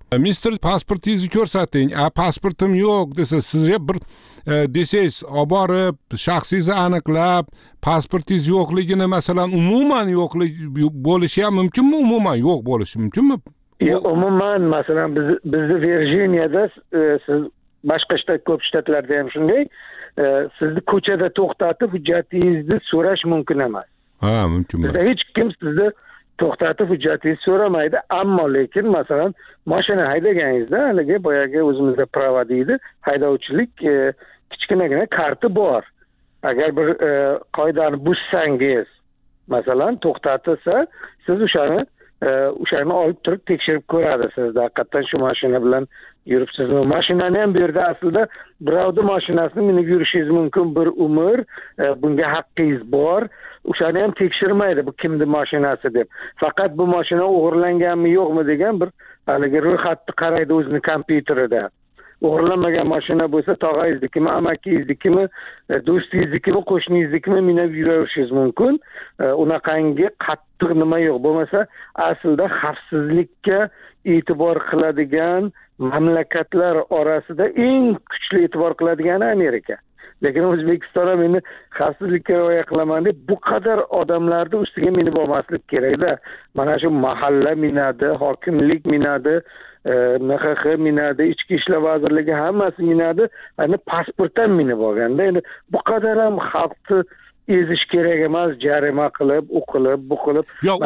mister pasportingizni ko'rsating, pasportim yo'q desa, sizga bir desangiz, olib borib shaxsingizni aniqlab, pasportingiz yo'qligini masalan umuman yo'qlik bo'lishi ham mumkinmi, umuman yo'q bo'lishi mumkinmi? Umuman masalan bizni Virjiniyada siz boshqa ko'p shtatlarda ham shunday, sizni ko'chada to'xtatib hujjatingizni so'rash mumkin emas. Mumkin emas. Bizda hech kim sizni to'xtatib hujjatingizni so'ramaydi, ammo lekin masalan mashina haydaganingizda haligi boyagi o'zimizda prava deydi, haydovchilik kichkinagina karti bor. Agar bir qoidani buzsangiz, masalan to'xtatsa, siz o'shani olib turib tekshirib ko'radi. Siz haqiqatan shu mashina bilan yuribsizmi? Mashinani ham bu yerda aslida birovni mashinasini minib yurishingiz mumkin bir umr, bunga haqqingiz bor. O'shani ham tekshirmaydi, bu kimning mashinasi deb. Faqat bu mashina o'g'irlanganmi yo'qmi degan bir haligi ro'yxatni qaraydi o'zining kompyuterida. O'g'irlanmagan mashina bo'lsa, tog'angiznikimi, amakingiznikimi, do'stingiznikimi, qo'shningiznikimi minib yurishingiz mumkin. Unaqangi qattiq nima yo'q. Bo'lmasa, aslida xavfsizlikka e'tibor qiladigan mamlakatlar orasida eng kuchli e'tibor qiladigani Amerika. Lekin O'zbekiston ham endi xavfsizlikka rioya qilaman deb bu qadar odamlarni ustiga minib olmaslik kerak-da. Mana shu mahalla minadi, hokimlik minadi, MXX minadi, Ichki ishlar vazirligi hammasi minadi. Ana pasportdan minib olganda endi bu qadar ham xalqni ezish kerak emas, jarima qilib, o'qilib, bu qilib. Yo'q,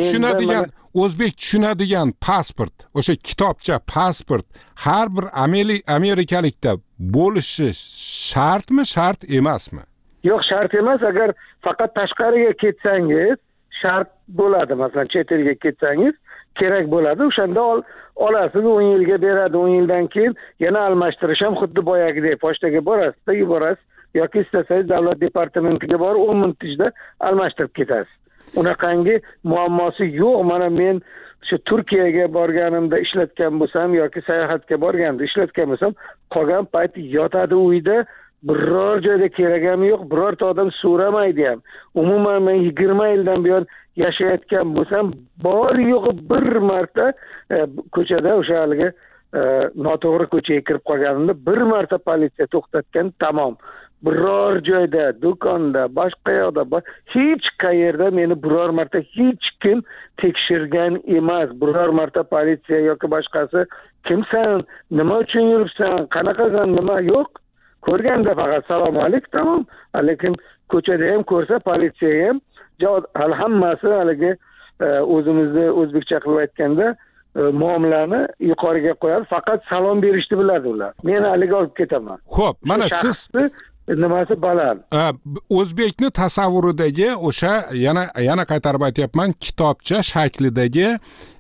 o'zbek tushunadigan pasport, o'sha kitobcha pasport har bir amerikalikda bo'lishi shartmi, shart emasmi? Yo'q, shart emas. Agar faqat tashqariga ketsangiz, shart bo'ladi. Masalan, chet elga ketsangiz, kerak bo'ladi. O'shanda olasiz, 10 yilga beradi. 10 yildan keyin yana almashtirish ham xuddi boyagidek pochtaga borasiz, yuborasiz. Yoki istasangiz davlat departamentiga borib 10 minutda almashtirib ketasiz. Unaqangi muammosi yo'q. Mana men shu Turkiyaga borganimda ishlatgan bo'lsam yoki sayohatga borganimda ishlatgan bo'lsam, qolgan payt yotadi uyda, biror joyda keragami yo'q, birorta odam so'ramaydi ham. Umuman men 20 yildan buyon yashayotgan bo'lsam, bor yo'g'i bir marta ko'chada o'sha haligi noto'g'ri ko'chaga kirib qolganimda bir marta politsiya to'xtatgan, tamom. Biror joyda, do'konda, boshqa yoqda, hech qayerda meni biror marta hech kim tekshirgan emas. Biror marta politsiya yoki boshqasi kimsan, nima uchun yuribsan, qanaqasan, nima yo'q. Ko'rganda faqat salom alaykum, tamom. Lekin ko'chada ham ko'rsa politsiya ham hali hammasi haligi o'zimizni o'zbekcha qilib aytganda muomalani yuqoriga qo'yadi. Faqat salom berishni biladi ular. Men haligi olib ketaman. Xo'p, mana siz nimasi baland. O'zbekni tasavvuridagi o'sha yana qaytarib aytyapman, kitobcha shaklidagi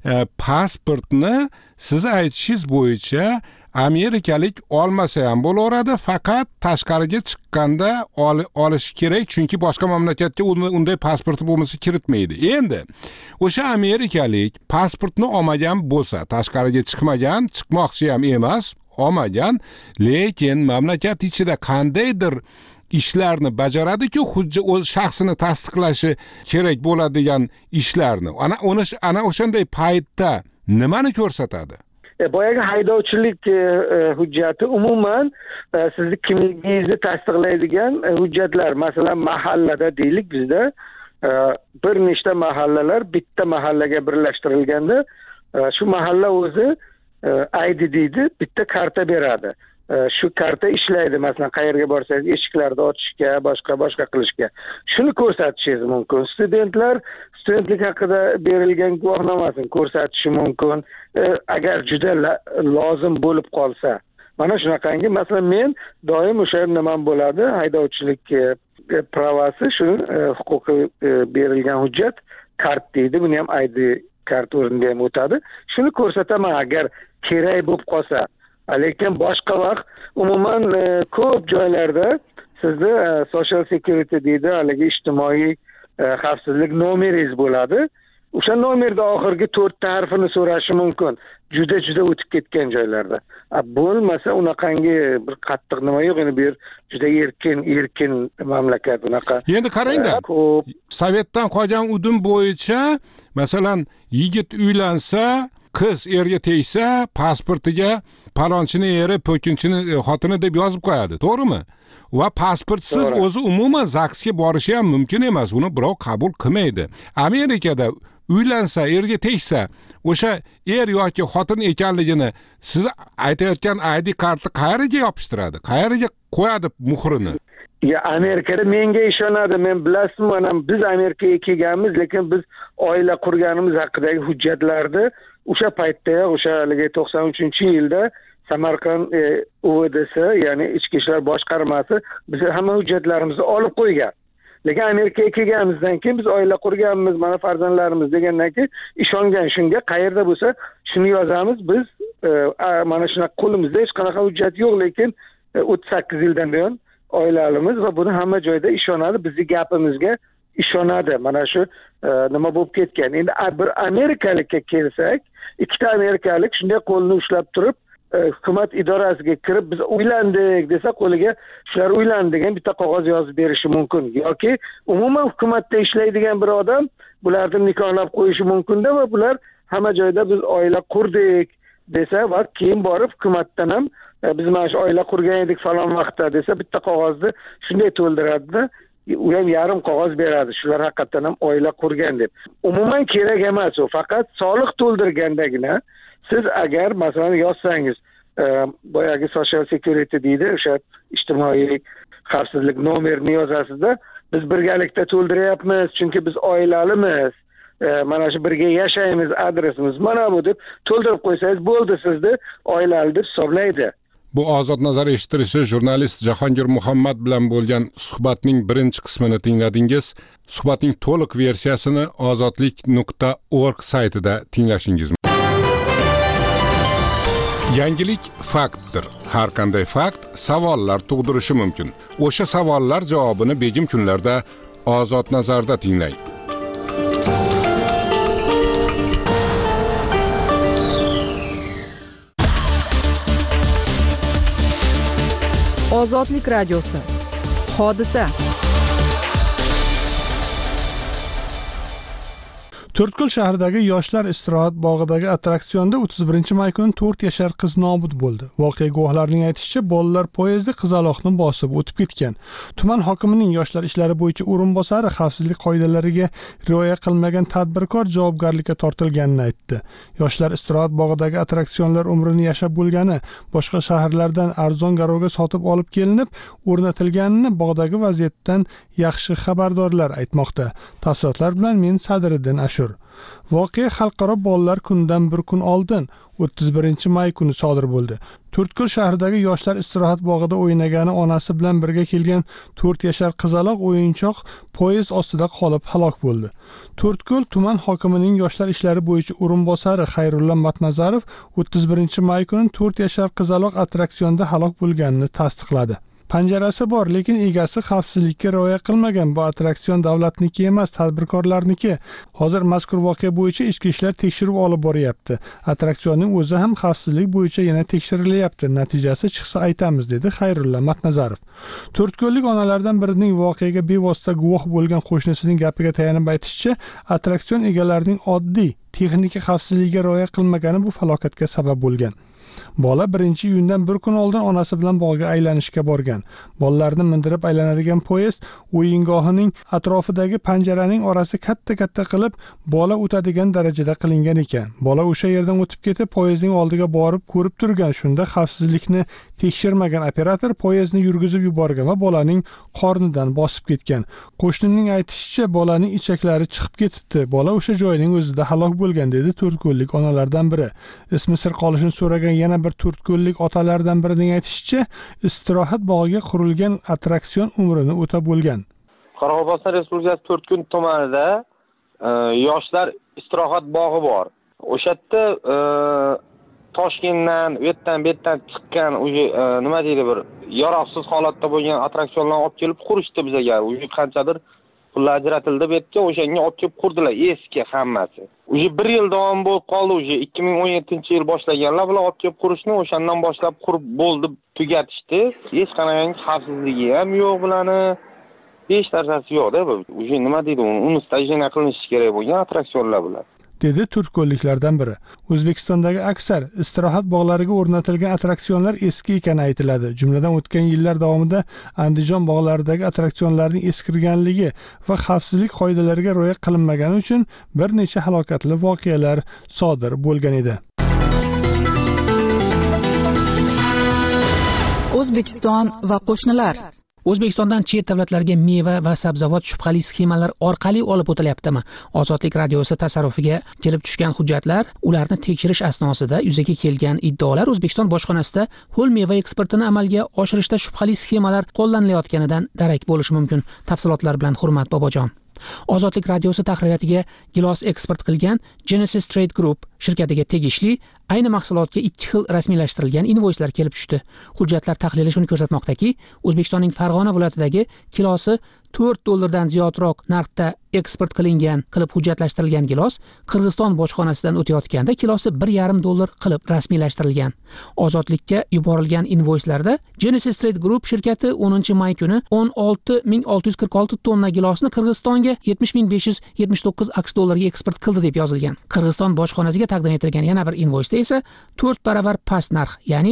pasportni siz aytishingiz bo'yicha amerikalik olmasa ham bo'laveradi, faqat tashqariga chiqqanda olish kerak, chunki boshqa mamlakatga unday pasporti bo'lmasa kiritmaydi. Endi o'sha amerikalik pasportni olmagan bo'lsa, tashqariga chiqmagan, chiqmoqchi ham emas, olmagan, lekin mamlakat ichida qandaydir ishlarni bajaradi-ku, o'z shaxsini tasdiqlashi kerak bo'ladigan ishlarni. Ana o'shanday paytda nimani ko'rsatadi? Boyagi haydovchilik hujjati umuman sizni kimligingizni tasdiqlaydigan hujjatlar. Masalan, mahallada deylik, bizda bir nechta mahallalar bitta mahallaga birlashtirilganda, shu mahalla o'zi ID deydi, bitta karta beradi. Shu karta ishlaydi. Masalan, qayerga borsangiz eshiklarni ochishga, boshqa qilishga. Shuni ko'rsatishingiz mumkin. Studentlik haqida berilgan guvohnomasini ko'rsatishi mumkin. Agar juda lozim bo'lib qolsa. Mana shunaqangi, masalan, men doim o'sha nimam bo'ladi, haydovchilik pravasi, shu huquqi berilgan hujjat, kart deydi. Buni ham ID kart o'rnida ham o'tadi. Shuni ko'rsataman agar kerak bo'lib qolsa. Lekin boshqa vaqt umuman ko'p joylarda sizni social security deydi, haligi ijtimoiy xavfsizlik nomeringiz bo'ladi. O'sha nomerda oxirgi 4 ta harfini so'rashi mumkin. Juda o'tib ketgan joylarda. Bo'lmasa unaqangi bir qattiq nima yo'q. Endi bu yer juda erkin mamlakat unaqa. Endi qarangda, Sovetdan qolgan udum bo'yicha, masalan, yigit uylansa, qiz erga tegsa pasportiga palonchini eri po'kinchini xotini deb yozib qo'yadi, to'g'rimi? Va pasportsiz o'zi umuman zagsga borishi ham mumkin emas, uni birov qabul qilmaydi. Amerikada uylansa, erga tegsa, o'sha er yoki xotin ekanligini siz aytayotgan ID kartni qayerga yopishtiradi, qayerga qo'yadi muhrini? Ya Amerikada menga ishonadi, men bilasizmi, mana biz Amerikaga kelganmiz, lekin biz oila qurganimiz haqidagi hujjatlarni o'sha paytda, o'sha 93-yilda Samarqand UVDS, ya'ni Ichki ishlar boshqarmasi biz hamma hujjatlarimizni olib qo'ygan. Lekin Amerikaga kelganimizdan keyin biz oila qurganmiz, mana farzandlarimiz degandan keyin ishongan shunga, qayerda bo'lsa shuni yozamiz. Biz mana shunaqa qo'limizda hech qanaqa hujjat yo'q, lekin 38 yildan buyon oilalimiz va buni hamma joyda ishonadi, bizning gapimizga ishonadi. Mana shu nima bo'lib ketgan. Endi bir amerikalikka kelsak, ikkita amerikalik shunday qo'lni ushlab turib, hukumat idorasiga kirib biz uylandik desa, qo'liga shular uylandi degan bitta qog'oz yozib berishi mumkin. Yoki umuman hukumatda ishlaydigan bir odam bularni nikohlab qo'yishi mumkin-da va bular hamma joyda biz oila qurdik desa va keyin borib hukumatdan ham biz mana shu oila qurgan edik falon vaqtda desa bitta qog'ozni shunday to'ldiradi-da, u ham yarim qog'oz beradi. Shular haqiqatan ham oila qurgan deb. Umuman kerak emas u, faqat soliq to'ldirgandagina siz agar masalan yozsangiz, boyagi social security deydi, o'sha ijtimoiy xavfsizlik nomerini yozasizda, biz birgalikda to'ldiryapmiz, chunki biz oilalimiz, mana shu birga yashaymiz, adresimiz mana bu deb to'ldirib qo'ysangiz bo'ldi, sizni oilali deb hisoblaydi. Bu Ozod nazar eshitirishi jurnalist Jahongir Muhammad bilan bo'lgan suhbatning birinchi qismini tingladingiz. Suhbatning to'liq versiyasini ozodlik.org saytida tinglashingiz mumkin. Yangilik faktdir. Har qanday fakt savollar tug'dirishi mumkin. O'sha savollar javobini begim kunlarda Ozod nazarda tinglang. Ozodlik radiosi. Hodisa. To'rtko'l shahridagi yoshlar istirohat bog'idagi attraksionda 31-may kuni 4 yashar qiz nobud bo'ldi. Voqea guvohlarining aytishicha, bolalar poyezdi qizaloqni bosib o'tib ketgan. Tuman hokimining yoshlar ishlari bo'yicha o'rinbosari xavfsizlik qoidalariga rioya qilmagan tadbirkor javobgarlikka tortilganini aytdi. Yoshlar istirohat bog'idagi attraksionlar umrini yashab bo'lgani, boshqa shaharlardan arzon garovga sotib olib kelinib, o'rnatilganini bog'dagi vaziyatdan yaxshi xabardorlar aytmoqda. Tafsilotlar bilan men Sadriddin Ashur. Voqea xalqaro bolalar kunidan bir kun oldin 31-may kuni sodir bo'ldi. To'rtko'l shahridagi yoshlar istirohat bog'ida o'ynagani onasi bilan birga kelgan 4 yashar qizaloq o'yinchoq poyezd ostida qolib halok bo'ldi. To'rtko'l tuman hokimining yoshlar ishlari bo'yicha o'rinbosari Xayrulla Matnazarov 31-may kuni 4 yashar qizaloq attraksionda halok bo'lganini tasdiqladi. Panjarasi bor, lekin egasi xavfsizlikka rioya qilmagan. Bu attraksion davlatniki emas, tadbirkorlarniki. Hozir mazkur voqea bo'yicha ichki ishlar tekshiruv olib boryapti. Attraksionning o'zi ham xavfsizlik bo'yicha yana tekshirilyapti. Natijasi chiqsa aytamiz, dedi Xayrulla Matnazarov. To'rtko'llik onalardan birining voqeaga bevosita guvoh bo'lgan qo'shnisining gapiga tayanib aytishicha, attraksion egalarining oddiy texnika xavfsizligiga rioya qilmagani bu falokatga sabab bo'lgan. Bola 1-iyundan bir kun oldin onasi bilan bog'ga aylanishga borgan. Bolalarni mindirib aylanadigan poyezd o'yingohining atrofidagi panjaraning orasi katta-katta qilib, bola o'tadigan darajada qilingan ekan. Bola o'sha yerdan o'tib ketib, poyezdning oldiga borib ko'rib turgan. Shunda xavfsizlikni tekshirmagan operator poyezdni yurgizib yuborgan va bolaning qornidan bosib ketgan. Qo'shnining aytishicha, bolaning ichaklari chiqib ketibdi. Bola o'sha joyning o'zida halok bo'lgan, dedi to'rtko'llik onalardan biri. Ismi sir qolishini so'ragan yana bir to'rtko'llik otalardan birining aytishicha, istirohat bog'iga qurilgan attraksion umrini o'tab bo'lgan. Qoraqalpog'iston Respublikasi To'rtko'l tumanida yoshlar istirohat bog'i bor. O'sha yerda Toshkentdan, u yerdan bu yerdan chiqqan nima deydi, bir yaroqsiz holatda bo'lgan attraksionlarni olib kelib qurishdi bizga. Qanchadir pullar ajratildi bu yerga, o'shanga olib kelib qurdilar, eski hammasi. 1 yil davom bo'lib qoldi, 2017-yil boshlaganlar bular olib kelib qurishni, o'shandan boshlab qurib bo'ldi, tugatishdi. Hech qanday xavfsizligi ham yo'q bularni. Hech narsasi yo'q-da bu. Nima deydi, uni stajyena qilinishi kerak bo'lgan attraksionlar bular. dedi turkko'lliklardan biri. O'zbekistondagi aksar istirohat bog'lariga o'rnatilgan attraksionlar eski ekani aytiladi. Jumladan o'tgan yillar davomida Andijon bog'laridagi attraksionlarning eskirganligi va xavfsizlik qoidalariga rioya qilinmagani uchun bir necha halokatli voqealar sodir bo'lgan edi. O'zbekiston va qo'shnilar. O'zbekistondan chet davlatlarga meva va sabzavot shubhali sxemalar orqali olib o'tilyaptimi? Ozodlik radiosi tasarrufiga kelib tushgan hujjatlar, ularni tekshirish asnosida yuzaga kelgan iddaolar O'zbekiston bojxonasida ho'l meva eksportini amalga oshirishda shubhali sxemalar qo'llanilayotganidan darak bo'lishi mumkin. Tafsilotlar bilan Hurmat Bobojon. Ozodlik radiosi tahririyatiga gilos eksport qilgan Genesis Trade Group shirkatiga tegishli ayni mahsulotga 2 xil rasmiylashtirilgan invoyslar kelib tushdi. Hujjatlar tahlili shuni ko'rsatmoqdaki, O'zbekistonning Farg'ona viloyatidagi kilosi $4 ziyodroq narxda eksport qilingan qilib hujjatlashtirilgan gilos Qirg'iziston bojxonasidan o'tayotganda kilosi $1.5 qilib rasmiylashtirilgan. Ozodlikka yuborilgan invoyslarda Genesis Trade Group shirkati 10-may kuni 16.646 tonna gilosni Qirg'izistonga $70.579 AQSh eksport qildi deb yozilgan. Qirg'iziston bojxonasiga taqdim etilgan yana bir invoysda esa 4 baravar past narx, ya'ni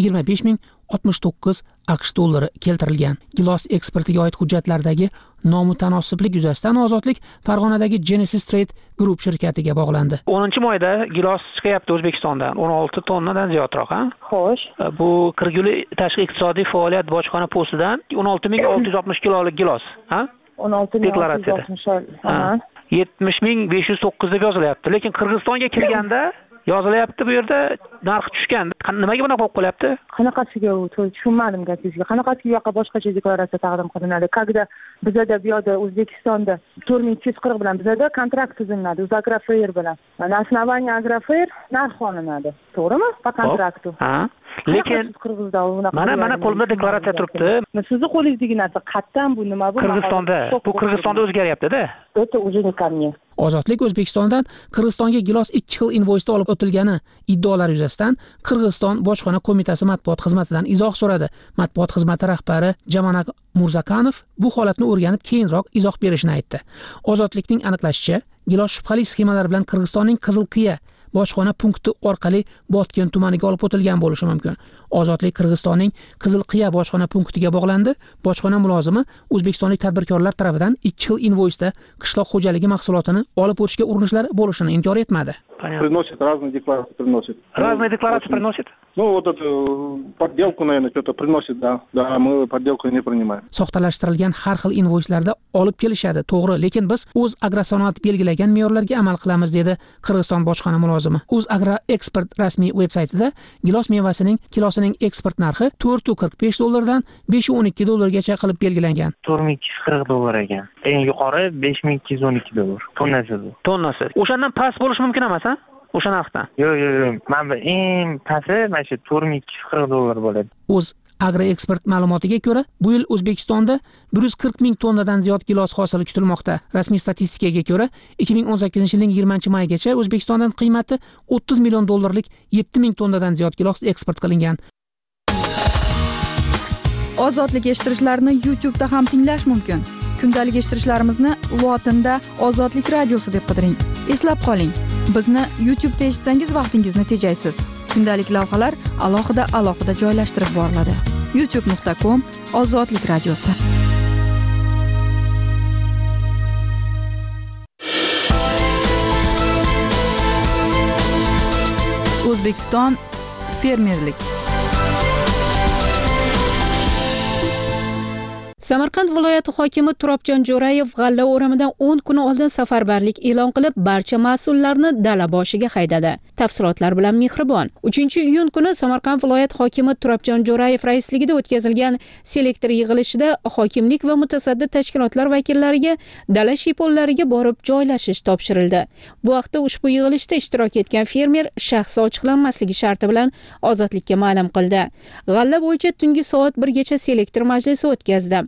$25.069 AQSh keltirilgan. Gilos eksportiga oid hujjatlardagi nomutanosiblik yuzasidan Ozodlik Farg'onadagi Genesis Trade Group shirkatiga bog'landi. 10-mayda gilos chiqyapti O'zbekistondan 16 tonnadan ziyodroq, ha? Xo'sh. Bu Qirguli tashqi iqtisodiy faoliyat bojxona postidan 16.660 kilolik gilos, ha? 16.660. Ha. 70.509 deb yozilyapti, lekin Qirg'izistonga kirganda yozilyapti bu yerda narx tushgan. Nimaga bunaqa bo'lib qolyapti? Qanaqasiga u tushunmadim gapingizga. Qanaqasiga yoqqa boshqacha deklaratsiya taqdim qilinadi? Когда bizada bu yerda O'zbekistonda 4240 bilan bizada kontrakt tuziladi Agrofer bilan. Mana основание Agrofer narx olinadi. To'g'rimi? Po kontraktu. Ha. Lekin mana qo'limda deklaratsiya turibdi. Sizni qo'lingizdagi narsa qayerdan bu nima bu? Qirg'izistonda o'zgaryapti-da. Это уже не ко мне. Ozodlik O'zbekistondan Qirg'izistonga gilos 2 xil invoysda olib o'tilgani iddaolari yuzasidan Qirg'iziston bojxona qo'mitasi matbuot xizmatidan izoh so'radi. Matbuot xizmati rahbari Jamanak Murzakanov bu holatni o'rganib keyinroq izoh berishini aytdi. Ozodlikning aniqlashicha, gilos shubhali sxemalar bilan Qirg'izistonning Qizilqiya bojxona punkti orqali Botken tumaniga olib o'tilgan bo'lishi mumkin. Ozodlik Qirg'izistonning Qizilqiya bojxona punktiga bog'landi. Bojxona mulozimi O'zbekistonlik tadbirkorlar tomonidan 2 xil invoysda qishloq xo'jaligi mahsulotini olib o'tishga urinishlar bo'lishini inkor etmadi. Приносит разные декларации, приносит. Разные декларации приносит? Ну, вот эту подделку, наверное, что-то приносит, да. Да, мы подделку не принимаем. Soxtalashtirilgan har xil invoyslarda olib kelishadi, to'g'ri, lekin biz O'zagrosanoat belgilagan me'yorlarga amal qilamiz, dedi Qirg'iziston bojxona mulozimi. O'zagroeksport rasmiy veb-saytida gilos mevasining kilosining eksport narxi $445 dan $512 gacha qilib belgilangan. $4240 ekan. Eng yuqori $5212 tonnasi. Tonnasi. O'shandan past bo'lishi mumkin emas, ha? O'sha narxdan. Yo'q. Mana eng pasti mana shu $4240 bo'ladi. Agroeksport ma'lumotiga ko'ra, bu yil O'zbekistonda 140.000 tonnadan ziyod gilos hosili kutilmoqda. Rasmiy statistikaga ko'ra, 2018-yilning 20-maygacha O'zbekistondan qiymati $30 million 7.000 tonnadan ziyod gilos eksport qilingan. Ozodlik eshittirishlarni YouTube da ham tinglash mumkin. Kundalik eshittirishlarimizni lotinda Ozodlik radiosi deb qidiring. Eslab qoling, bizni YouTube da eshitsangiz vaqtingizni tejaysiz. Kundalik lavhalar alohida joylashtirib boriladi. youtube.com/Ozodlik radiosi. O'zbekiston fermerlik. Samarqand viloyati hokimi Turobjon Jo'rayev g'alla o'rimidan 10 kun oldin safarbarlik e'lon qilib, barcha mas'ullarni dala boshiga haydadi. Tafsilotlar bilan Mehribon. 3-iyun kuni Samarqand viloyat hokimi Turobjon Jo'rayev raisligida o'tkazilgan selektor yig'ilishida hokimlik va mutasaddi tashkilotlar vakillariga dala shiyponlariga borib joylashish topshirildi. Bu vaqtda ushbu yig'ilishda ishtirok etgan fermer shaxsi ochiqlanmasligi sharti bilan Ozodlikka ma'lum qildi. G'alla bo'yicha tungi soat 1gacha selektor majlisi o'tkazdi.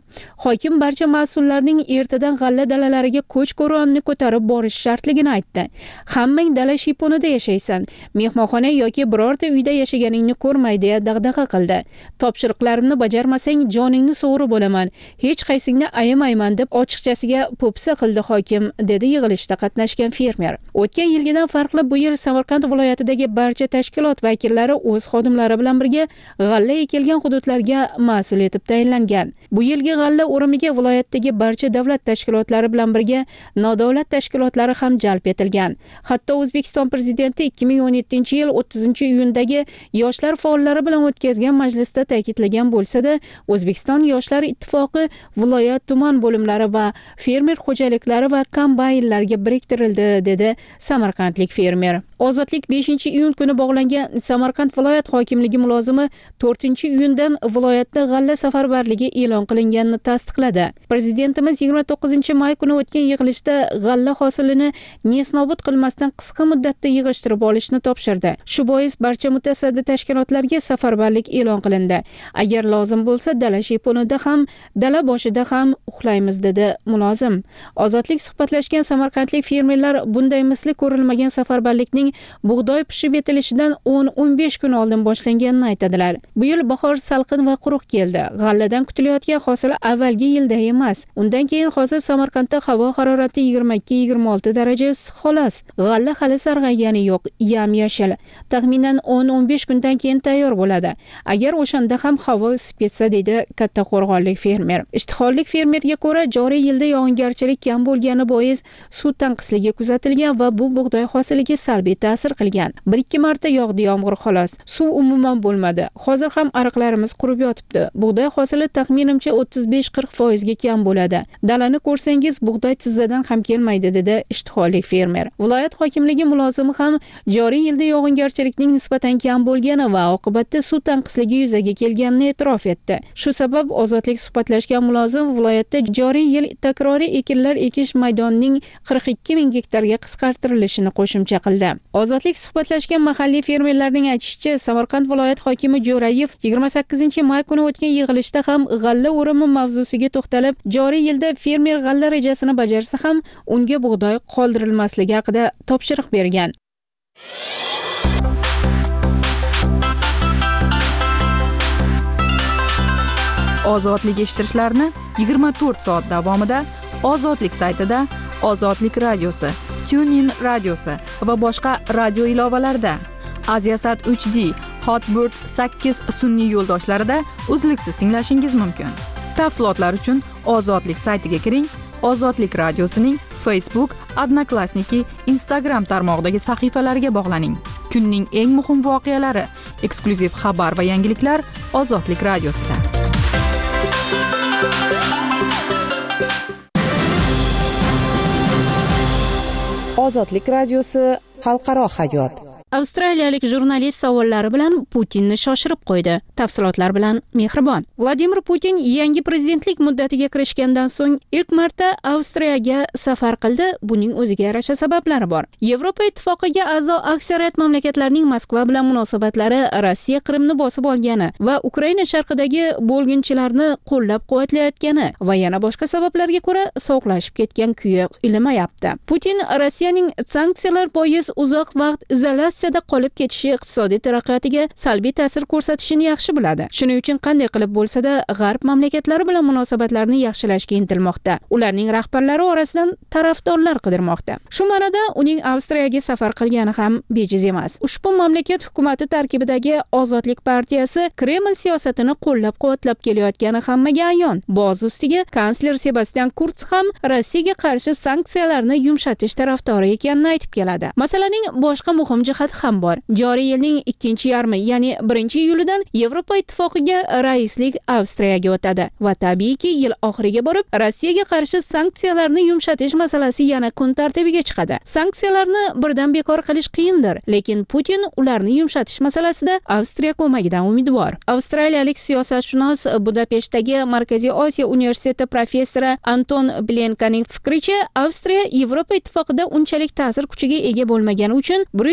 Hokim barcha mas'ullarning ertadan g'alla dalalariga ko'ch ko'ronni ko'tarib borish shartligini aytdi. Hammang dala shiponida yashaysan, mehmonxona yoki birorta uyda yashaganingni ko'rmay deya dag'dag'a qildi. Topshiriqlarimni bajarmasang joningni sug'urib olaman, hech qaysingni ayamayman deb ochiqchasiga po'pisa qildi hokim, dedi yig'ilishda qatnashgan fermer. O'tgan yilgidan farqli bu yil Samarqand viloyatidagi barcha tashkilot vakillari o'z xodimlari bilan birga g'alla ekilgan hududlarga mas'ul etib tayinlangan. Bu yilgi g'alla o'rimiga viloyatdagi barcha davlat tashkilotlari bilan birga nodavlat tashkilotlari ham jalb etilgan. Hatto O'zbekiston prezidenti 2017-yil 30-iyundagi yoshlar faollari bilan o'tkazgan majlisda ta'kidlagan bo'lsa-da, O'zbekiston yoshlar ittifoqi viloyat tuman bo'limlari va fermer xo'jaliklari va kombaynlarga biriktirildi, dedi samarqandlik fermer. Ozodlik 5-iyun kuni bog'langan Samarqand viloyat hokimligi mulozimi 4-iyundan viloyatda g'alla safarbarligi e'lon qilinganini tasdiqladi. Prezidentimiz 29-may kuni o'tgan yig'ilishda g'alla hosilini nesnobud qilmasdan qisqa muddatda yig'ishtirib olishni topshirdi. Shu bois barcha mutasaddi tashkilotlarga safarbarlik e'lon qilindi. Agar lozim bo'lsa, dala shiponida ham, dala boshida ham uxlaymiz, dedi mulozim. Ozodlik suhbatlashgan samarqandlik fermerlar bunday misli ko'rilmagan safarbarlikning bug'doy pishib yetilishidan 10-15 kun oldin boshlanganini aytadilar. Bu yil bahor salqin va quruq keldi. G'alladan kutilayotgan hosil avvalgi yilda emas. Undan keyin hozir Samarqandda havo harorati 22-26 daraja issiq xolos. G'alla hali sarg'aygani yo'q, yam-yashil. Taxminan 10-15 kundan keyin tayyor bo'ladi. Agar o'shanda ham havo isib ketsa, dedi katta qo'rg'onlik fermer. Ishtihollik fermerga ko'ra, joriy yilda yog'ingarchilik kam bo'lgani bois suv tanqisligi kuzatilgan va bu bug'doy hosiliga salbiy ta'sir qilgan. 1-2 marta yog'di yomg'ir xolos. Suv umuman bo'lmadi. Hozir ham ariqlarimiz qurib yotibdi. Bug'doy hosili taxminimcha 35-40% ga kam bo'ladi. Dalani ko'rsangiz bug'doy tizzadan ham kelmaydi, dedi ishtihollik fermer. Viloyat hokimligi mulozimi ham joriy yilda yog'ingarchilikning nisbatan kam bo'lgani va oqibatda suv tanqisligi yuzaga kelganini e'tirof etdi. Shu sabab Ozodlik suhbatlashgan mulozim viloyatda joriy yil takroriy ekinlar ekish maydonining 42 ming gektarga qisqartirilishini qo'shimcha qildi. Ozodlik suhbatlashgan mahalliy fermerlarning aytishicha, Samarqand viloyat hokimi Jo'rayev 28-may kuni o'tgan yig'ilishda ham g'alla o'rimi mavzusiga to'xtalib, joriy yilda fermer g'alla rejasini bajarsa ham unga bug'doy qoldirilmasligi haqida topshiriq bergan. Ozodlik eshittirishlarni 24 soat davomida Ozodlik saytida, Ozodlik radiosi, TuneIn radiosi va boshqa radio ilovalarida, Aziasat 3D, Hotbird 8 sun'iy yo'ldoshlarida uzluksiz tinglashingiz mumkin. Tafsilotlar uchun Ozodlik saytiga kiring. Ozodlik radiosining Facebook, Odnoklassniki, Instagram tarmog'idagi sahifalariga bog'laning. Kunning eng muhim voqealari, eksklyuziv xabar va yangiliklar Ozodlik radiosida. Ozodlik radiosi xalqaro hayot. Avstraliyalik jurnalist savollari bilan Putinni shoshirib qo'ydi. Tafsilotlar bilan Mehribon. Vladimir Putin yangi prezidentlik muddatiga kirishgandan so'ng ilk marta Avstriyaga safar qildi. Buning o'ziga yarasha sabablari bor. Yevropa ittifoqiga a'zo aksariyat mamlakatlarning Moskva bilan munosabatlari Rossiya Qrimni bosib olgani va Ukraina sharqidagi bo'lginchilarni qo'llab-quvvatlayotgani va yana boshqa sabablarga ko'ra sovuqlashib ketgan kuyi ilmayapti. Putin Rossiyaning sanksiyalar bois uzoq vaqt izolyatsiyada qolib ketishi iqtisodiy taraqqiyotiga salbiy ta'sir ko'rsatishini yaxshi biladi. Shuning uchun qanday qilib bo'lsa-da G'arb mamlakatlari bilan munosabatlarni yaxshilashga intilmoqda. Ularning rahbarlari orasidan tarafdorlar qidirmoqda. Shu ma'noda uning Avstriyaga safar qilgani ham bejiz emas. Ushbu mamlakat hukumati tarkibidagi Ozodlik partiyasi Kreml siyosatini qo'llab-quvvatlab kelayotgani hammaga ayon. Boz ustiga kansler Sebastian Kurz ham Rossiyaga qarshi sanksiyalarni yumshatish tarafdori ekanini aytib keladi. Masalaning boshqa muhim jihati ham bor. Joriy yilning 2-yarmi, ya'ni 1-iyulidan Yevropa ittifoqiga raislik Avstriyaga o'tadi va tabiiyki yil oxiriga borib Rossiyaga qarshi sanksiyalarni yumshatish masalasi yana kun tartibiga chiqadi. Sanksiyalarni birdan bekor qilish qiyindir, lekin Putin ularni yumshatish masalasida Avstriya ko'magidan umidvor. Avstraliyalik siyosatshunos Budapeshtdagi Markaziy Osiyo universiteti professori Anton Blenkaning fikricha, Avstriya Yevropa ittifoqida unchalik ta'sir kuchiga ega bo'lmagani uchun Bryusselning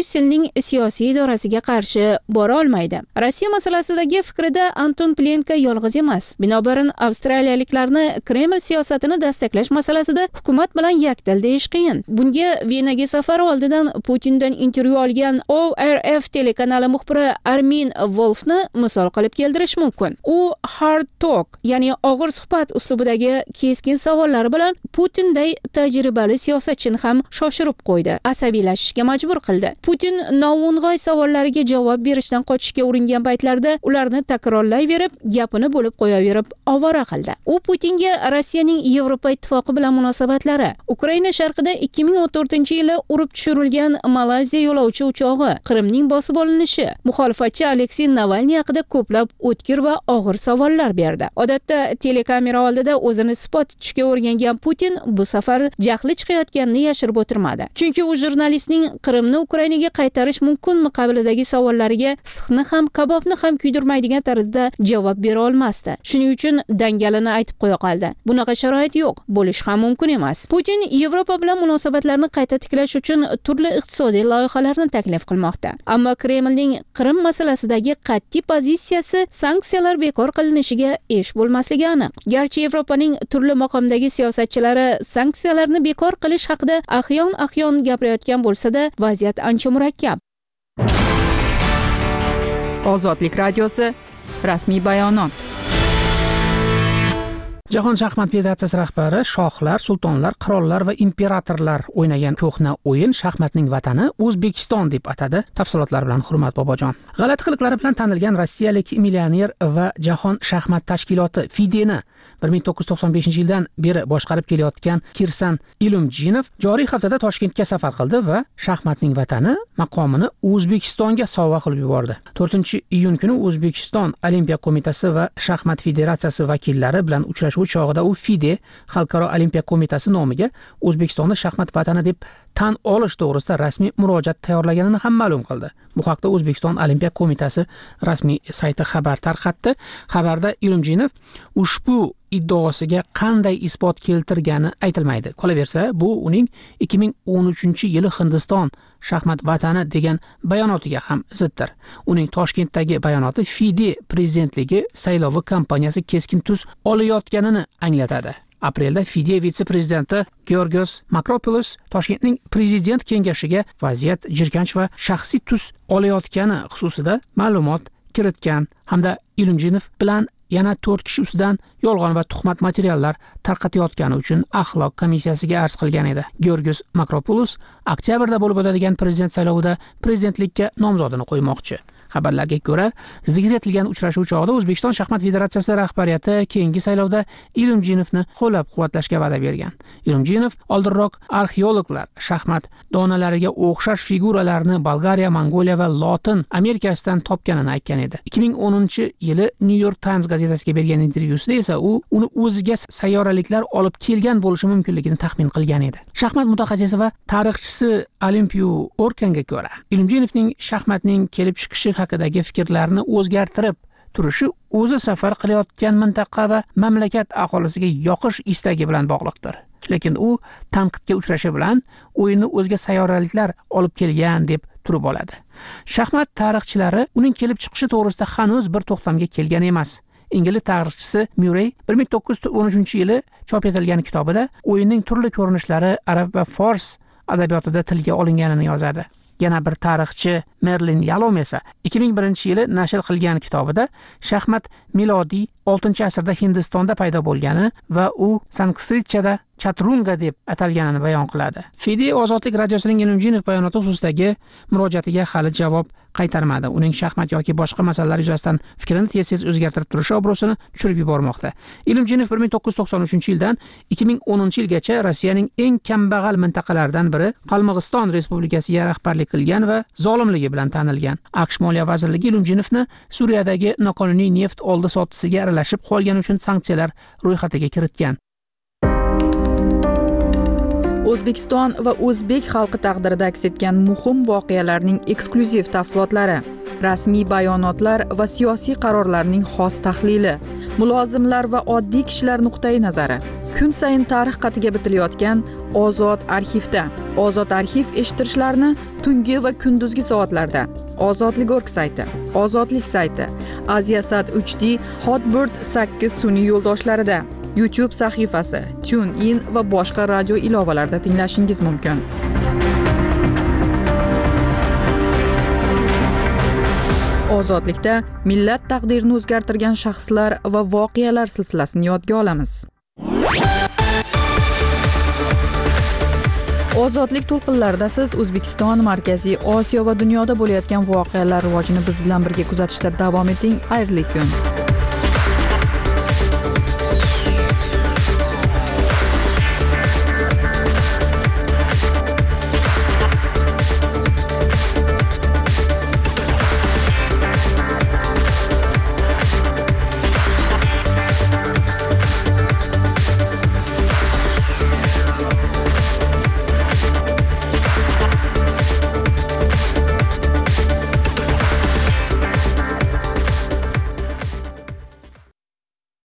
Ukrainaning siyosiy idorasiga qarshi bora olmaydi. Rossiya masalasidagi fikrida Anton Plenko yolg'iz emas. Binobarin avstraliyaliklarni Kreml siyosatini destaklash masalasida hukumat bilan yakdil deyish qiyin. Bunga Venaga safar oldidan Putindan intervyu olgan ORF telekanali muxbiri Armin Wolfni misol qilib keltirish mumkin. U hard talk, ya'ni og'ir suhbat uslubidagi keskin savollar bilan Putinday tajribali siyosatchini ham shoshirib qo'ydi, asabiylashishga majbur qildi. Putin no'ng'ay savollariga javob berishdan qochishga uringan paytlarda ularni takrorlayverib, gapini bo'lib qo'yaverib ovora qildi. U Putinga Rossiyaning Yevropa ittifoqi bilan munosabatlari, Ukraina sharqida 2014-yili urib tushirilgan Malayziya yo'lovchi uchog'i, Qrimning bosib olinishi, muxolifatchi Aleksey Navalniy haqida ko'plab o'tkir va og'ir savollar berdi. Odatda telekamera oldida o'zini isbot etishga o'rgangan Putin bu safar jahli chiqayotganini yashirib o'tirmadi. Chunki u jurnalistning Qrimni Ukrainaga qaytarish mumkinmi qabilidagi savollariga sixni ham, kabobni ham kuydirmaydigan tarzda javob bera olmasdi. Shuning uchun dangalini aytib qo'ya qoldi. Bunaqa sharoit yo'q, bo'lish ham mumkin emas. Putin Yevropa bilan munosabatlarni qayta tiklash uchun turli iqtisodiy loyihalarni taklif qilmoqda. Ammo Kremlning Qrim masalasidagi qat'iy pozitsiyasi sanksiyalar bekor qilinishiga esh bo'lmasligi aniq. Garchi Yevropaning turli maqomdagi siyosatchilari sanksiyalarni bekor qilish haqida ahyon gapirayotgan bo'lsa-da, vaziyat ancha murakkab. Ozodlik radiosi rasmiy bayonot. Jahon shaxmat federatsiyasi rahbari shohlar, sultonlar, qirollar va imperatorlar o'ynagan ko'hna o'yin shaxmatning vatani O'zbekiston deb atadi. Tafsilotlar bilan Hurmat Bobojon. G'alati qiliqlari bilan tanilgan rossiyalik millioner va Jahon shaxmat tashkiloti FIDEni 1995-yildan beri boshqarib kelayotgan Kirsan Ilumjinov joriy haftada Toshkentga safar qildi va shaxmatning vatani maqomini O'zbekistonga sovg'a qilib yubordi. 4-iyun kuni O'zbekiston Olimpiya qo'mitasi va shaxmat federatsiyasi vakillari bilan uchrashuv chog'ida u FIDE Xalqaro Olimpiya qo'mitasi nomiga O'zbekistonni shaxmat vatani deb tan olish to'g'risida rasmiy murojaat tayyorlaganini ham ma'lum qildi. Bu haqda O'zbekiston Olimpiya qo'mitasi rasmiy sayti xabar tarqatdi. Xabarda Ilumjinov ushbu iddaosiga qanday isbot keltirgani aytilmaydi. Qolaversa, bu uning 2013-yili Hindiston shaxmat vatani degan bayonotiga ham ziddir. Uning Toshkentdagi bayonoti FIDE prezidentligi saylovi kampaniyasi keskin tus olayotganini anglatadi. Aprelda FIDE vitse-prezidenti Georgios Makropoulos Toshkentning prezident kengashiga vaziyat jirkanch va shaxsiy tus olayotgani xususida ma'lumot kiritgan hamda Ilumjinov bilan yana 4 kishi ustidan yolg'on va tuhmat materiallar tarqatayotgani uchun axloq komissiyasiga arz qilgan edi. Georgios Makropoulos oktyabrda bo'lib o'tadigan prezident saylovida prezidentlikka nomzodini qo'ymoqchi. Xabarlarga ko'ra, zikr etilgan uchrashuv chog'ida O'zbekiston shaxmat federatsiyasi rahbariyati keyingi saylovda Ilumjinovni qo'llab-quvvatlashga va'da bergan. Ilumjinov oldinroq arxeologlar shaxmat donalariga o'xshash figuralarni Bolgariya, Mongoliya va Lotin Amerikasidan topganini aytgan edi. 2010-yili New York Times gazetasiga bergan intervyusida esa u uni o'ziga sayyoraliklar olib kelgan bo'lishi mumkinligini taxmin qilgan edi. Shaxmat mutaxassisi va tarixchisi Olimpiya Orkanga ko'ra, Ilumjinovning shaxmatning kelib chiqishi haqidagi fikrlarni o'zgartirib turishi o'zi safar qilayotgan mintaqa va mamlakat aholisiga yoqish istagi bilan bog'liqdir. Lekin u tanqidga uchrashi bilan o'yinni o'zga sayyoraliklar olib kelgan deb turib oladi. Shaxmat tarixchilari uning kelib chiqishi to'g'risida hanuz bir to'xtamga kelgan emas. Ingliz tarixchisi Murray 1913-yili chop etilgan kitobida o'yinning turli ko'rinishlari arab va fors adabiyotida tilga olinganini yozadi. Yana bir tarixchi Merlin Yalom esa 2001-yili nashr qilgan kitobida shaxmat milodiy 6-asrda Hindistonda paydo bo'lgani va u Sanskritchada chaturunga deb atalganini bayon qiladi. FIDE Ozodlik radiosining Ilumjinov bayonoti xususidagi murojaatiga hali javob qaytarmadi. Uning shaxmat yoki boshqa masalalar yuzasidan fikrini tez-tez o'zgartirib turishi obro'sini tushirib yubormoqda. Ilumjinov 1993-yildan 2010-yilgacha Rossiyaning eng kambag'al mintaqalaridan biri Qalmog'iston Respublikasiga rahbarlik qilgan va zolimligi bilan tanilgan. AQSh Moliya vazirligi Ilumjinovni Suriyadagi noqonuniy neft oldi-sottisiga aralashib qolgani uchun sanksiyalar ro'yxatiga kiritgan. O'zbekiston va o'zbek xalqi taqdirida aks etgan muhim voqealarning eksklyuziv tafsilotlari, rasmiy bayonotlar va siyosiy qarorlarning xos tahlili, mulozimlar va oddiy kishilar nuqtai nazari, kun sayin tarix qatiga bitilayotgan Ozod arxivda. Ozod arxiv eshittirishlarni tungi va kunduzgi soatlarda. Ozodlik.org sayti, Ozodlik sayti, Aziasat 3D, Hotbird 8 sun'iy yo'ldoshlarida, YouTube sahifasi, TuneIn va boshqa radio ilovalarida tinglashingiz mumkin. Ozodlikda millat taqdirini o'zgartirgan shaxslar va voqealar silsilasini yodga olamiz. Ozodlik to'lqinlarida siz O'zbekiston, Markaziy Osiyo va dunyoda bo'layotgan voqealar rivojini biz bilan birga kuzatishda davom eting. Xayrli kun.